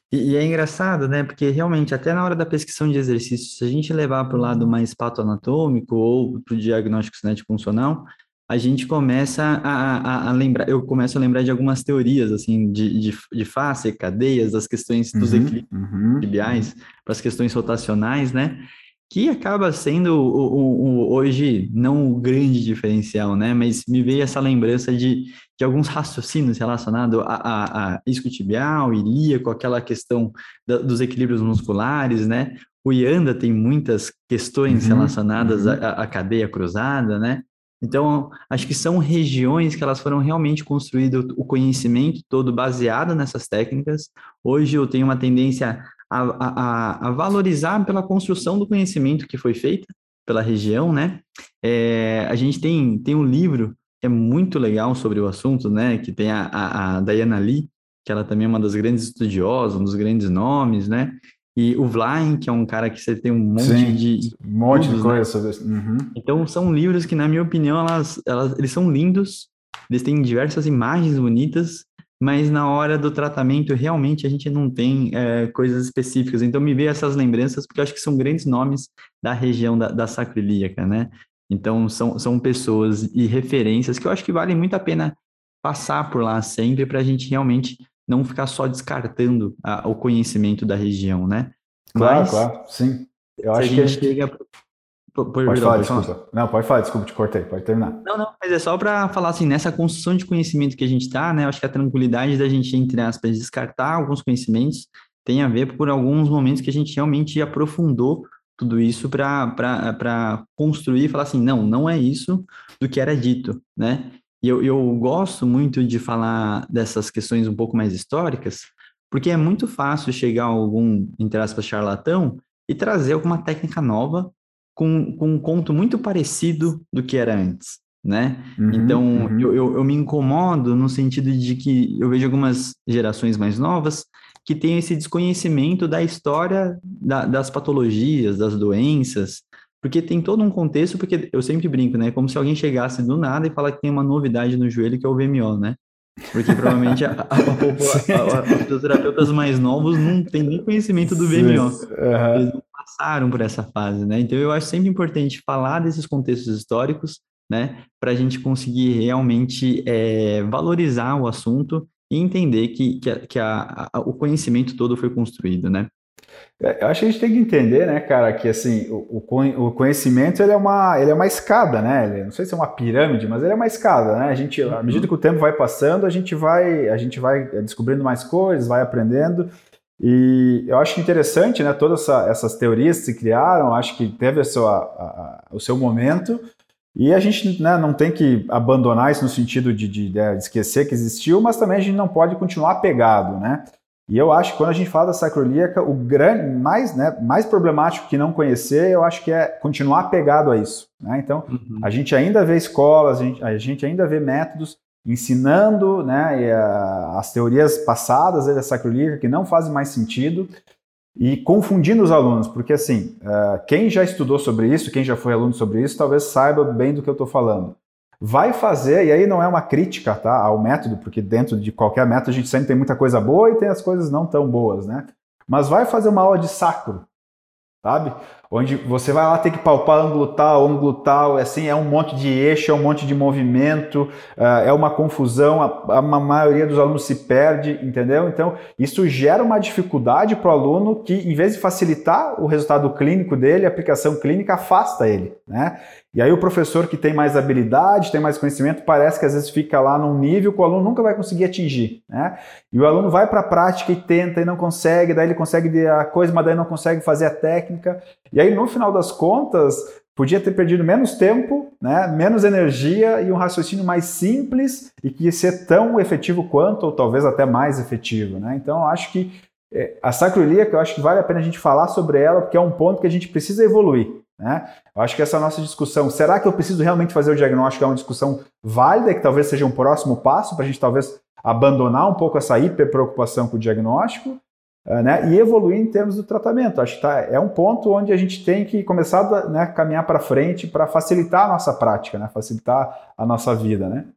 E, e é engraçado, né? Porque realmente, até na hora da prescrição de exercícios, se a gente levar para o lado mais patoanatômico ou para o diagnóstico cinético funcional, a gente começa a, a, a lembrar, eu começo a lembrar de algumas teorias, assim, de, de, de face, cadeias, das questões dos Uhum, equilíbrios uhum. tibiais, para as questões rotacionais, né? Que acaba sendo o, o, o- hoje não o grande diferencial, né? Mas me veio essa lembrança de, de alguns raciocínios relacionados a, a, a isquiotibial, ilíaco, aquela questão da- dos equilíbrios musculares, né? O Yanda tem muitas questões Uhum, relacionadas à, uhum. à à cadeia cruzada, né? Então, acho que são regiões que elas foram realmente construídas, o conhecimento todo baseado nessas técnicas. Hoje eu tenho uma tendência a, a, a valorizar pela construção do conhecimento que foi feita pela região, né? É, a gente tem, tem um livro que é muito legal sobre o assunto, né? Que tem a, a, a Diana Lee, que ela também é uma das grandes estudiosas, um dos grandes nomes, né? E o Vlain, que é um cara que você tem um monte Sim, de um monte de estudos, né? coisa sobre isso. Uhum. Então, são livros que, na minha opinião, elas, elas, eles são lindos, eles têm diversas imagens bonitas, mas na hora do tratamento, realmente, a gente não tem é, coisas específicas. Então, me veio essas lembranças, porque eu acho que são grandes nomes da região da, da sacroiliaca, né? Então, são, são pessoas e referências que eu acho que vale muito a pena passar por lá sempre, para a gente realmente não ficar só descartando a, o conhecimento da região, né? Claro, Mas, claro, sim. Eu se a acho que a gente gente. chega... Por, por, Pode perdão, falar, pode falar. desculpa. Não, pode falar, desculpa, te cortei, pode terminar. Não, não, mas é só para falar assim, nessa construção de conhecimento que a gente está, né? Eu acho que a tranquilidade da gente, entre aspas, descartar alguns conhecimentos tem a ver por alguns momentos que a gente realmente aprofundou tudo isso para para construir e falar assim, não, não é isso do que era dito, né? E eu, eu gosto muito de falar dessas questões um pouco mais históricas, porque é muito fácil chegar a algum, entre aspas, charlatão e trazer alguma técnica nova com, com um conto muito parecido do que era antes, né? Uhum, Então, eu, uhum. eu, eu me incomodo no sentido de que eu vejo algumas gerações mais novas que têm esse desconhecimento da história da, das patologias, das doenças, porque tem todo um contexto, porque eu sempre brinco, né? Como se alguém chegasse do nada e falar que tem uma novidade no joelho que é o V M O, né? Porque provavelmente a, a, a popula- Sim, a- a- os fisioterapeutas mais novos não têm nem conhecimento do V M O. sim. Aham. Eles não passaram por essa fase, né? Então eu acho sempre importante falar desses contextos históricos, né? Para a gente conseguir realmente é, valorizar o assunto e entender que, que, a, que a, a- o conhecimento todo foi construído, né? É, eu acho que a gente tem que entender, né, cara, que assim, o, o conhe- o conhecimento ele é uma, ele é uma escada, né? Ele- não sei se é uma pirâmide, mas ele é uma escada, né? A gente, à medida que o Uhum. tempo vai passando, a gente vai, a gente vai descobrindo mais coisas, vai aprendendo. E eu acho interessante, né, todas essa, essas teorias que se criaram, acho que teve a sua, a- a- o seu momento, e a gente, né, não tem que abandonar isso no sentido de, de, de esquecer que existiu, mas também a gente não pode continuar apegado, né? E eu acho que quando a gente fala da sacroiliaca, o grande, mais, né, mais problemático que não conhecer, eu acho que é continuar apegado a isso, né? Então, a Uhum. gente ainda vê escolas, a gente, a gente ainda vê métodos ensinando, né, e, a, as teorias passadas da sacroiliaca que não fazem mais sentido e confundindo os alunos, porque assim, uh, quem já estudou sobre isso, quem já foi aluno sobre isso, talvez saiba bem do que eu estou falando. Vai fazer, e aí não é uma crítica, tá, ao método, porque dentro de qualquer método a gente sempre tem muita coisa boa e tem as coisas não tão boas, né? Mas vai fazer uma aula de sacro, sabe? Onde você vai lá ter que palpar ângulo tal, ângulo tal, assim, é um monte de eixo, é um monte de movimento, é uma confusão, a, a maioria dos alunos se perde, entendeu? Então, isso gera uma dificuldade para o aluno que, em vez de facilitar o resultado clínico dele, a aplicação clínica afasta ele, né? E aí o professor que tem mais habilidade, tem mais conhecimento, parece que às vezes fica lá num nível que o aluno nunca vai conseguir atingir, né? E o aluno vai para a prática e tenta e não consegue, daí ele consegue a coisa, mas daí não consegue fazer a técnica. E aí, no final das contas, podia ter perdido menos tempo, né, menos energia e um raciocínio mais simples e que ia ser tão efetivo quanto, ou talvez até mais efetivo, né? Então, eu acho que é, a sacroiliaca, eu acho que vale a pena a gente falar sobre ela, porque é um ponto que a gente precisa evoluir, né? Eu acho que essa nossa discussão, será que eu preciso realmente fazer o diagnóstico, é uma discussão válida, que talvez seja um próximo passo para a gente talvez abandonar um pouco essa hiperpreocupação com o diagnóstico, né, e evoluir em termos do tratamento. Acho que tá, é um ponto onde a gente tem que começar a, né, caminhar para frente para facilitar a nossa prática, né, facilitar a nossa vida, né?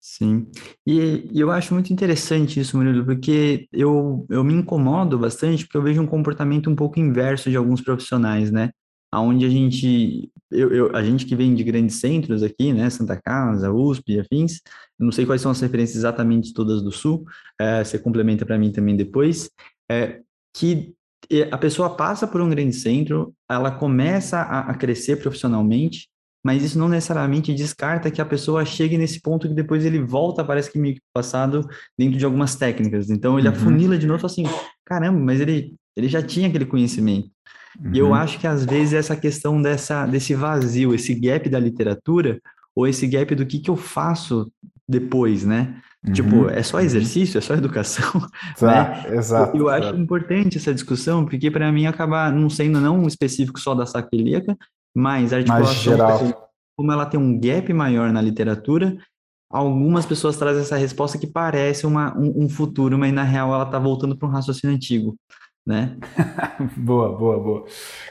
Sim, e, e eu acho muito interessante isso, Murilo, porque eu, eu me incomodo bastante porque eu vejo um comportamento um pouco inverso de alguns profissionais, né? Onde a gente, eu, eu- a gente que vem de grandes centros aqui, né? Santa Casa, U S P e afins, eu não sei quais são as referências exatamente todas do Sul, eh, você complementa para mim também depois, é, que eh, a pessoa passa por um grande centro, ela começa a, a crescer profissionalmente, mas isso não necessariamente descarta que a pessoa chegue nesse ponto que depois ele volta, parece que meio que passado, dentro de algumas técnicas. Então ele Uhum, afunila de novo e fala assim, caramba, mas ele, ele já tinha aquele conhecimento. E eu uhum, acho que às vezes essa questão dessa, desse vazio, esse gap da literatura, ou esse gap do que, que eu faço depois, né? Tipo, uhum, é só uhum. exercício, é só educação, Tá, né? Eu exato, eu acho exato. importante essa discussão, porque para mim acaba não sendo não um específico só da sacroiliaca, mas a Mais articulação, geral. como ela tem um gap maior na literatura, algumas pessoas trazem essa resposta que parece uma, um, um futuro, mas na real ela está voltando para um raciocínio antigo, né? Boa, boa, boa.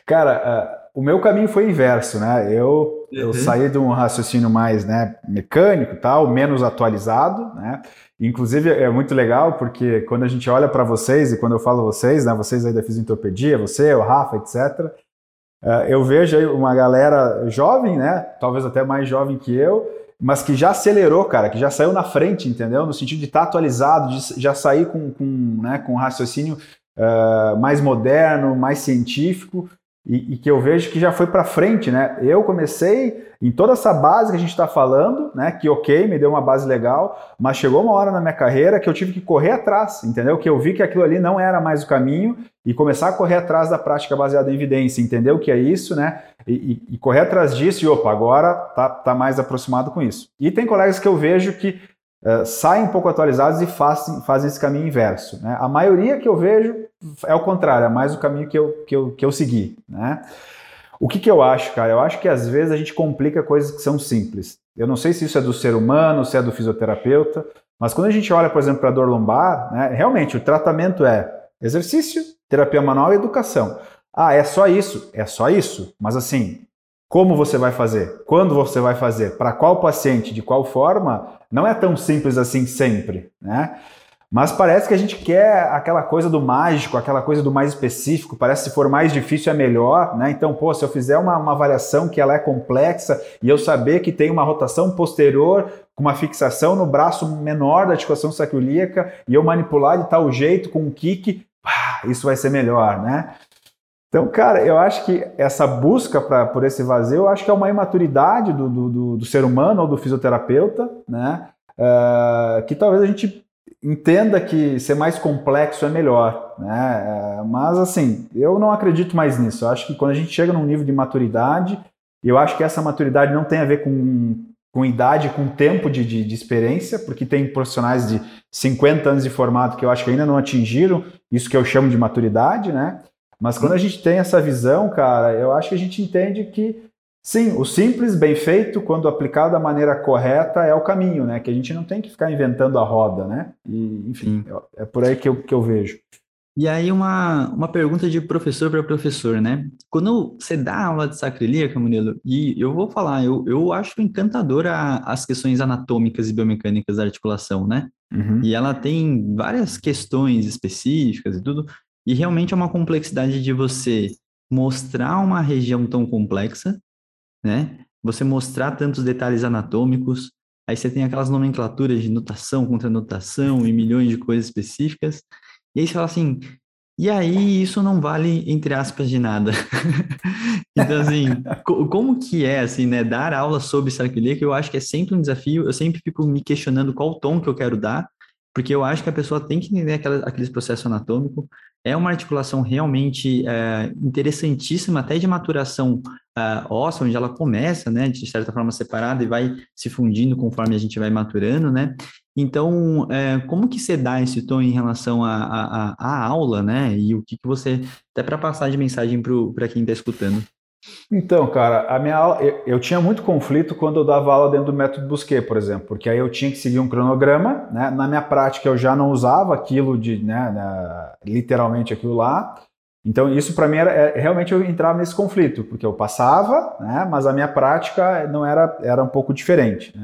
Cara, uh, o meu caminho foi inverso, né? Eu, eu Uhum. saí de um raciocínio mais, né, mecânico, tal, menos atualizado, né? Inclusive é muito legal porque quando a gente olha para vocês e quando eu falo vocês, né, vocês aí da fisioentropedia, você, o Rafa, etcétera. Uh, eu vejo aí uma galera jovem, né? Talvez até mais jovem que eu, mas que já acelerou, cara, que já saiu na frente, entendeu? No sentido de estar atualizado, de já sair com, com, né, com um raciocínio uh, mais moderno, mais científico, e, e que eu vejo que já foi para frente, né? Eu comecei em toda essa base que a gente está falando, né? Que ok, me deu uma base legal, mas chegou uma hora na minha carreira que eu tive que correr atrás, entendeu? Que eu vi que aquilo ali não era mais o caminho e começar a correr atrás da prática baseada em evidência, entender o que é isso, né? E, e, e correr atrás disso e, opa, agora tá, tá mais aproximado com isso. E tem colegas que eu vejo que uh, saem um pouco atualizados e fazem, fazem esse caminho inverso, né? A maioria que eu vejo é o contrário, é mais o caminho que eu, que eu, que eu segui, né? O que, que eu acho, cara? Eu acho que às vezes a gente complica coisas que são simples. Eu não sei se isso é do ser humano, se é do fisioterapeuta, mas quando a gente olha, por exemplo, para a dor lombar, né, realmente o tratamento é exercício, terapia manual e educação. Ah, é só isso? É só isso. Mas assim, como você vai fazer? Quando você vai fazer? Para qual paciente? De qual forma? Não é tão simples assim sempre, né? Mas parece que a gente quer aquela coisa do mágico, aquela coisa do mais específico, parece que se for mais difícil é melhor, né? Então, pô, se eu fizer uma, uma avaliação que ela é complexa e eu saber que tem uma rotação posterior com uma fixação no braço menor da articulação sacroiliaca e eu manipular de tal jeito com um kick, pá, isso vai ser melhor, né? Então, cara, eu acho que essa busca pra, por esse vazio, eu acho que é uma imaturidade do, do, do, do ser humano ou do fisioterapeuta, né? Uh, que talvez a gente entenda que ser mais complexo é melhor, né? Uh, mas, assim, eu não acredito mais nisso. Eu acho que quando a gente chega num nível de maturidade, eu acho que essa maturidade não tem a ver com, com idade, com tempo de, de, de experiência, porque tem profissionais de cinquenta anos de formato que eu acho que ainda não atingiram isso que eu chamo de maturidade, né? Mas quando a gente tem essa visão, cara, eu acho que a gente entende que, sim, o simples, bem feito, quando aplicado da maneira correta, é o caminho, né? Que a gente não tem que ficar inventando a roda, né? E, enfim, Sim. é por aí que eu, que eu vejo. E aí uma, uma pergunta de professor para professor, né? Quando você dá aula de sacroiliaca, Murilo, e eu vou falar, eu, eu acho encantadora as questões anatômicas e biomecânicas da articulação, né? E Uhum. ela tem várias questões específicas e tudo, e realmente é uma complexidade de você mostrar uma região tão complexa, né? Você mostrar tantos detalhes anatômicos, aí você tem aquelas nomenclaturas de notação, contranotação e milhões de coisas específicas, e aí você fala assim, e aí isso não vale, entre aspas, de nada. Então, assim, co- como que é, assim, né, dar aula sobre sarcoidolia, eu acho que é sempre um desafio, eu sempre fico me questionando qual o tom que eu quero dar, porque eu acho que a pessoa tem que entender aquela, aqueles processos anatômicos, é uma articulação realmente é, interessantíssima, até de maturação é, óssea, onde ela começa, né, de certa forma separada e vai se fundindo conforme a gente vai maturando, né, então, é, como que você dá esse tom em relação à à- à- à aula, né, e o que que você, até para passar de mensagem para quem está escutando? Então, cara, a minha aula, eu, eu tinha muito conflito quando eu dava aula dentro do método Busquet, por exemplo, porque aí eu tinha que seguir um cronograma, né? Na minha prática eu já não usava aquilo de, né, na- literalmente aquilo lá. Então isso para mim era é, realmente eu entrava nesse conflito, porque eu passava, né? Mas a minha prática não era era um pouco diferente, né?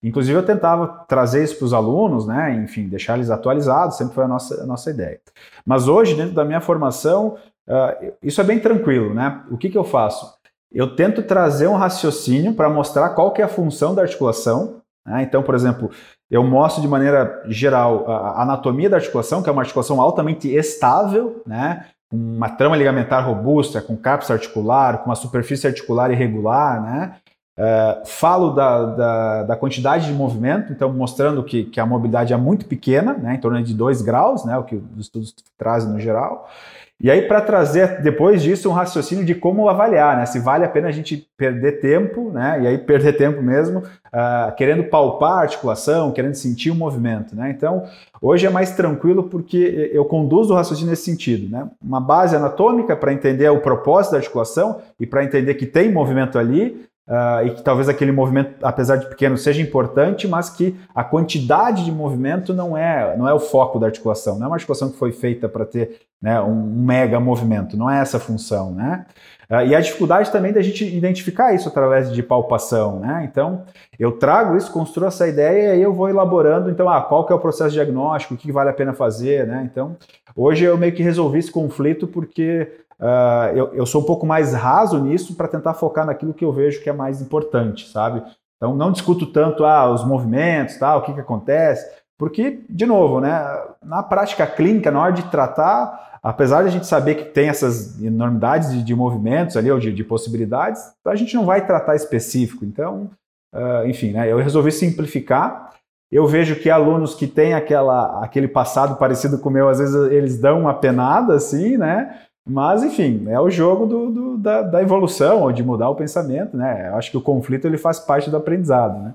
Inclusive eu tentava trazer isso para os alunos, né, enfim, deixar eles atualizados, sempre foi a nossa, a nossa ideia. Mas hoje, dentro da minha formação, uh, isso é bem tranquilo, né? O que, que eu faço? Eu tento trazer um raciocínio para mostrar qual que é a função da articulação, né? Então, por exemplo, eu mostro de maneira geral a anatomia da articulação, que é uma articulação altamente estável, né? Uma trama ligamentar robusta, com cápsula articular, com uma superfície articular irregular, né? Uh, falo da, da, da quantidade de movimento, então mostrando que, que a mobilidade é muito pequena, né, em torno de dois graus, né, o que os estudos trazem no geral. E aí, para trazer depois disso um raciocínio de como avaliar, né, se vale a pena a gente perder tempo, né, e aí perder tempo mesmo, uh, querendo palpar a articulação, querendo sentir o movimento. Né. Então, hoje é mais tranquilo porque eu conduzo o raciocínio nesse sentido. Né, uma base anatômica para entender o propósito da articulação e para entender que tem movimento ali, Uh, e que talvez aquele movimento, apesar de pequeno, seja importante, mas que a quantidade de movimento não é, não é o foco da articulação. Não é uma articulação que foi feita para ter, né, um mega movimento, não é essa a função. Né? Uh, e a dificuldade também da gente identificar isso através de palpação. Né? Então, eu trago isso, construo essa ideia e aí eu vou elaborando, então, ah, qual que é o processo diagnóstico, o que vale a pena fazer. Né? Então, hoje eu meio que resolvi esse conflito porque Uh, eu, eu sou um pouco mais raso nisso para tentar focar naquilo que eu vejo que é mais importante, sabe? Então não discuto tanto ah, os movimentos, tá, o que, que acontece, porque, de novo, né, na prática clínica, na hora de tratar, apesar de a gente saber que tem essas enormidades de, de movimentos ali, ou de, de possibilidades, a gente não vai tratar específico. Então, uh, enfim, né, eu resolvi simplificar. Eu vejo que alunos que têm aquela, aquele passado parecido com o meu, às vezes eles dão uma penada, assim, né? Mas, enfim, é o jogo do, do, da, da evolução, ou de mudar o pensamento, né? Eu acho que o conflito ele faz parte do aprendizado, né?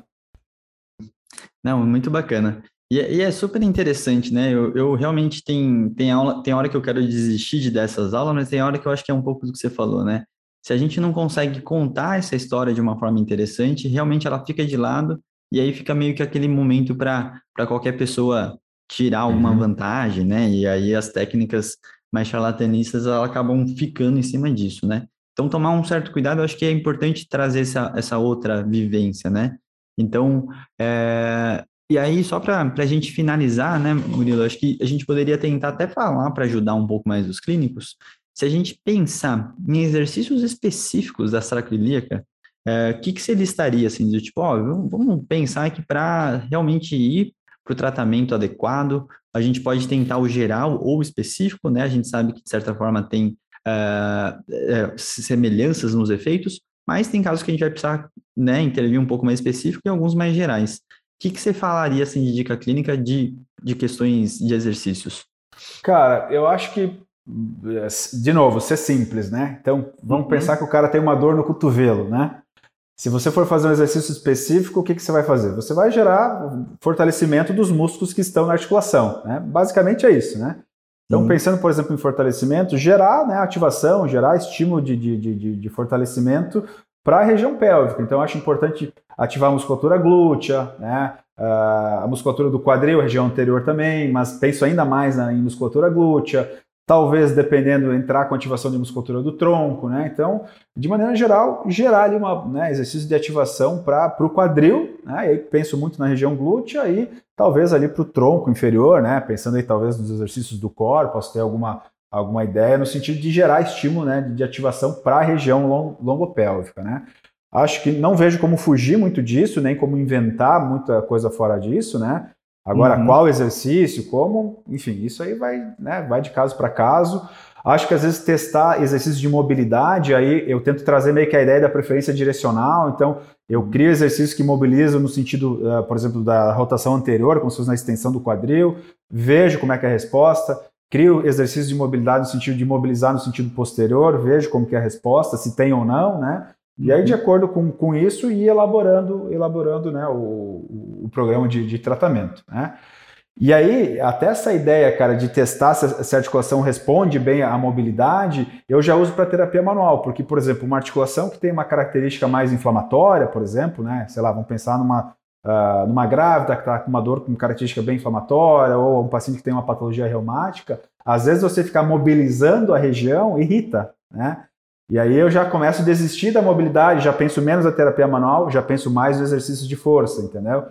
Não, muito bacana. E, é- e é super interessante, né? Eu, eu realmente tem, tem aula, tem hora que eu quero desistir de dessas aulas, mas tem hora que eu acho que é um pouco do que você falou, né? Se a gente não consegue contar essa história de uma forma interessante, realmente ela fica de lado, e aí fica meio que aquele momento para para qualquer pessoa tirar alguma Uhum. vantagem, né? E aí as técnicas mais charlatanistas elas acabam ficando em cima disso, né? Então, tomar um certo cuidado, eu acho que é importante trazer essa, essa outra vivência, né? Então, é, e aí, só para a gente finalizar, né, Murilo, acho que a gente poderia tentar até falar para ajudar um pouco mais os clínicos, se a gente pensar em exercícios específicos da sacroiliaca, é, o que, que você listaria, assim, do tipo, ó, vamos vamos pensar que para realmente ir para o tratamento adequado, a gente pode tentar o geral ou o específico, né? A gente sabe que, de certa forma, tem uh, uh, semelhanças nos efeitos, mas tem casos que a gente vai precisar, né, intervir um pouco mais específico e alguns mais gerais. O que, que você falaria, assim, de dica clínica de, de questões de exercícios? Cara, eu acho que, de novo, ser simples, né? Então, vamos Uhum. pensar que o cara tem uma dor no cotovelo, né? Se você for fazer um exercício específico, o que, que você vai fazer? Você vai gerar fortalecimento dos músculos que estão na articulação, né? Basicamente é isso, né? Então, Sim. pensando, por exemplo, em fortalecimento, gerar, né, ativação, gerar estímulo de, de, de, de fortalecimento para a região pélvica. Então, eu acho importante ativar a musculatura glútea, né, a musculatura do quadril, a região anterior também, mas penso ainda mais na, em musculatura glútea, talvez, dependendo, entrar com ativação de musculatura do tronco, né? Então, de maneira geral, gerar ali uma, né, exercício de ativação para o quadril, né? E aí penso muito na região glútea e talvez ali para o tronco inferior, né? Pensando aí talvez nos exercícios do core, posso ter alguma, alguma ideia no sentido de gerar estímulo, né, de ativação para a região long, longopélvica, né? Acho que não vejo como fugir muito disso, nem como inventar muita coisa fora disso, né? Agora, Uhum. qual exercício, como, enfim, isso aí vai, né, vai de caso para caso. Acho que às vezes testar exercícios de mobilidade, aí eu tento trazer meio que a ideia da preferência direcional, então eu crio exercícios que mobilizam no sentido, uh, por exemplo, da rotação anterior, como se fosse na extensão do quadril, vejo como é que é a resposta, crio exercícios de mobilidade no sentido de mobilizar no sentido posterior, vejo como que é a resposta, se tem ou não, né? E aí, de acordo com, com isso, ir elaborando, elaborando, né, o, o programa de, de tratamento, né? E aí, até essa ideia, cara, de testar se, se a articulação responde bem à mobilidade, eu já uso para terapia manual, porque, por exemplo, uma articulação que tem uma característica mais inflamatória, por exemplo, né, sei lá, vamos pensar numa, uh, numa grávida que está com uma dor com característica bem inflamatória, ou um paciente que tem uma patologia reumática, às vezes você ficar mobilizando a região irrita, né? E aí eu já começo a desistir da mobilidade, já penso menos na terapia manual, já penso mais no exercício de força, entendeu?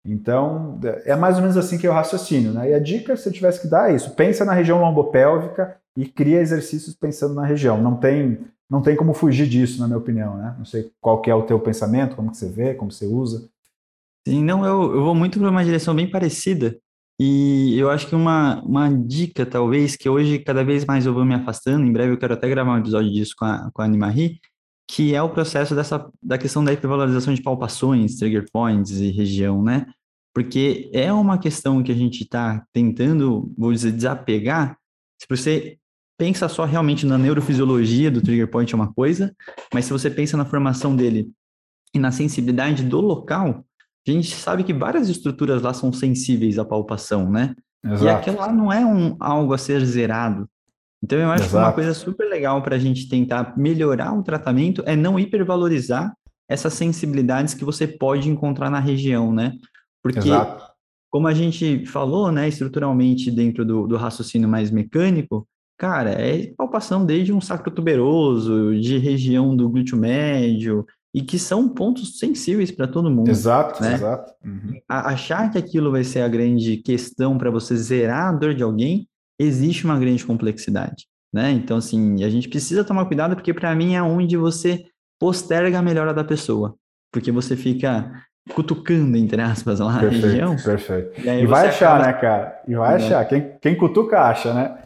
Então, é mais ou menos assim que é o raciocínio, né? E a dica, se eu tivesse que dar, é isso. Pensa na região lombopélvica e cria exercícios pensando na região. Não tem, não tem como fugir disso, na minha opinião, né? Não sei qual que é o teu pensamento, como que você vê, como você usa. Sim, não, eu, eu vou muito para uma direção bem parecida. E eu acho que uma, uma dica, talvez, que hoje cada vez mais eu vou me afastando, em breve eu quero até gravar um episódio disso com a, com a Anne-Marie, que é o processo dessa, da questão da hipervalorização de palpações, trigger points e região, né? Porque é uma questão que a gente está tentando, vou dizer, desapegar. Se você pensa só realmente na neurofisiologia do trigger point é uma coisa, mas se você pensa na formação dele e na sensibilidade do local, a gente sabe que várias estruturas lá são sensíveis à palpação, né? E aquilo Exato, lá não é um, algo a ser zerado. Então, eu acho que uma exato, coisa super legal para a gente tentar melhorar o tratamento é não hipervalorizar essas sensibilidades que você pode encontrar na região, né? Porque, exato. como a gente falou, né, estruturalmente dentro do, do raciocínio mais mecânico, cara, é palpação desde um sacro tuberoso, de região do glúteo médio, e que são pontos sensíveis para todo mundo, Exato, né? exato. Uhum. A- achar que aquilo vai ser a grande questão para você zerar a dor de alguém, existe uma grande complexidade, né? Então, assim, a gente precisa tomar cuidado porque, para mim, é onde você posterga a melhora da pessoa, porque você fica cutucando, entre aspas, lá a Perfeito, região, perfeito. e aí E vai você achar, acaba... né, cara? E vai É. achar. Quem, quem cutuca acha, né?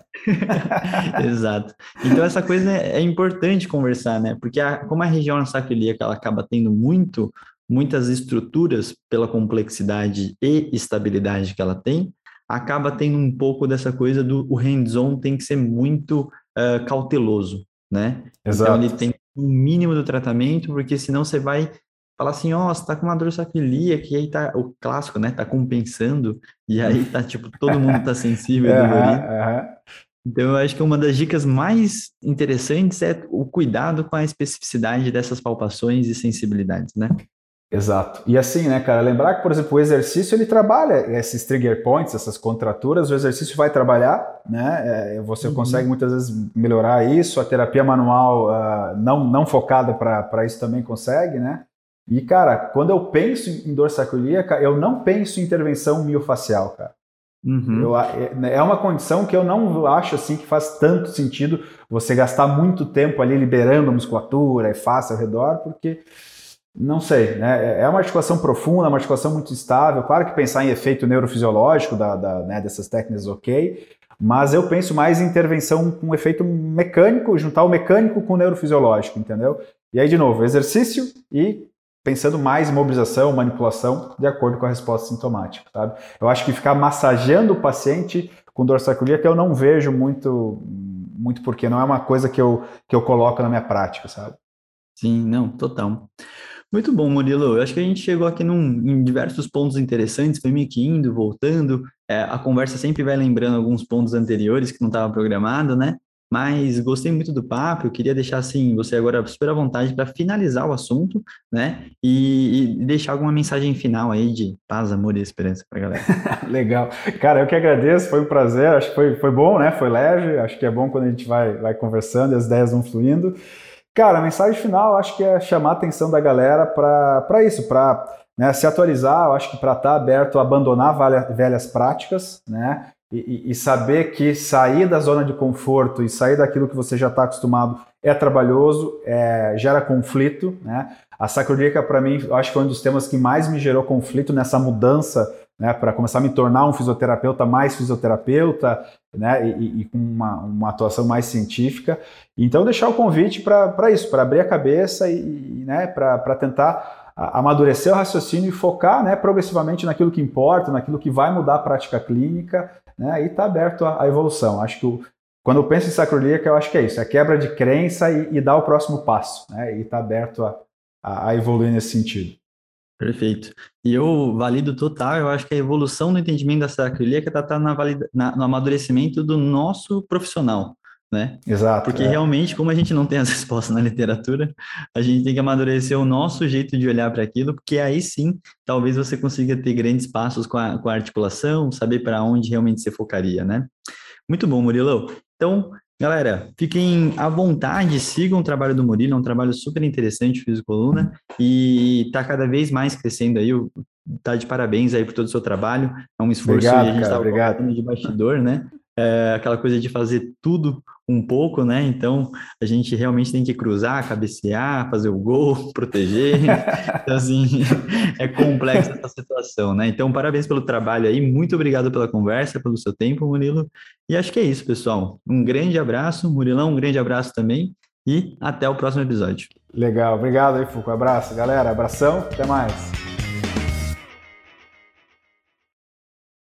Exato. Então, essa coisa é, é importante conversar, né? Porque a, como a região sacroiliaca ela acaba tendo muito, muitas estruturas pela complexidade e estabilidade que ela tem, acaba tendo um pouco dessa coisa do o hands-on tem que ser muito ah, cauteloso, né? Então, ele Exato. tem um mínimo do tratamento, porque senão você vai falar assim, ó, você tá com uma dor sacroiliaca, e aí tá o clássico, né? Tá compensando, e aí tá, tipo, todo mundo tá sensível e Aham, dolorido. aham. Então, eu acho que uma das dicas mais interessantes é o cuidado com a especificidade dessas palpações e sensibilidades, né? Exato. E assim, né, cara, lembrar que, por exemplo, o exercício ele trabalha esses trigger points, essas contraturas, o exercício vai trabalhar, né? É, você consegue Uhum. muitas vezes melhorar isso, a terapia manual uh, não, não focada para isso também consegue, né? E, cara, quando eu penso em dor sacroiliaca, eu não penso em intervenção miofacial, cara. Eu, Uhum. é é uma condição que eu não acho assim que faz tanto sentido você gastar muito tempo ali liberando a musculatura e face ao redor, porque não sei, né? É uma articulação profunda, uma articulação muito estável. Claro que pensar em efeito neurofisiológico da, da, né, dessas técnicas, ok, mas eu penso mais em intervenção com efeito mecânico, juntar o mecânico com o neurofisiológico, entendeu? E aí, de novo, exercício e pensando mais em mobilização, manipulação, de acordo com a resposta sintomática, sabe? Eu acho que ficar massageando o paciente com dor sacroiliaca eu não vejo muito, muito porque não é uma coisa que eu, que eu coloco na minha prática, sabe? Sim, não, total. Muito bom, Murilo. Eu acho que a gente chegou aqui num, em diversos pontos interessantes, foi meio que indo, voltando. É, a conversa sempre vai lembrando alguns pontos anteriores que não estava programado, né? Mas gostei muito do papo. Eu queria deixar assim você agora super à vontade para finalizar o assunto, né? E, e deixar alguma mensagem final aí de paz, amor e esperança para a galera. Legal. Cara, eu que agradeço, foi um prazer, acho que foi, foi bom, né? Foi leve, acho que é bom quando a gente vai, vai conversando e as ideias vão fluindo. Cara, a mensagem final, acho que é chamar a atenção da galera para isso, para né, se atualizar, eu acho que para estar aberto a abandonar velhas práticas, né? E, e, saber que sair da zona de conforto e sair daquilo que você já está acostumado é trabalhoso, é, gera conflito, né? A sacroiliaca, para mim, eu acho que foi um dos temas que mais me gerou conflito nessa mudança, né, para começar a me tornar um fisioterapeuta mais fisioterapeuta, né, e, e com uma, uma atuação mais científica. Então, deixar o convite para isso, para abrir a cabeça e, e né, para tentar amadurecer o raciocínio e focar né, progressivamente naquilo que importa, naquilo que vai mudar a prática clínica, né, e estar tá aberto à, à evolução. Acho que o, quando eu penso em sacroiliaca, eu acho que é isso, é quebra de crença e, e dar o próximo passo, né, e estar tá aberto a, a, a evoluir nesse sentido. Perfeito. E eu valido total, eu acho que a evolução do entendimento da sacroiliaca está tá na valida, na, no amadurecimento do nosso profissional, né? Exato, Porque é. realmente, como a gente não tem as respostas na literatura, a gente tem que amadurecer o nosso jeito de olhar para aquilo, porque aí sim, talvez você consiga ter grandes passos com a, com a articulação, saber para onde realmente você focaria, né? Muito bom, Murilo. Então, galera, fiquem à vontade, sigam o trabalho do Murilo, é um trabalho super interessante, Físico Coluna, e está cada vez mais crescendo aí, tá de parabéns aí por todo o seu trabalho. É um esforço Obrigado, e a gente cara, estava obrigado. conversando de bastidor, né? É aquela coisa de fazer tudo um pouco, né? Então, a gente realmente tem que cruzar, cabecear, fazer o gol, proteger. Então, assim, é complexa essa situação, né? Então, parabéns pelo trabalho aí. Muito obrigado pela conversa, pelo seu tempo, Murilo. E acho que é isso, pessoal. Um grande abraço, Murilão, um grande abraço também. E até o próximo episódio. Legal, obrigado aí, Fuco. Abraço, galera. Abração, até mais.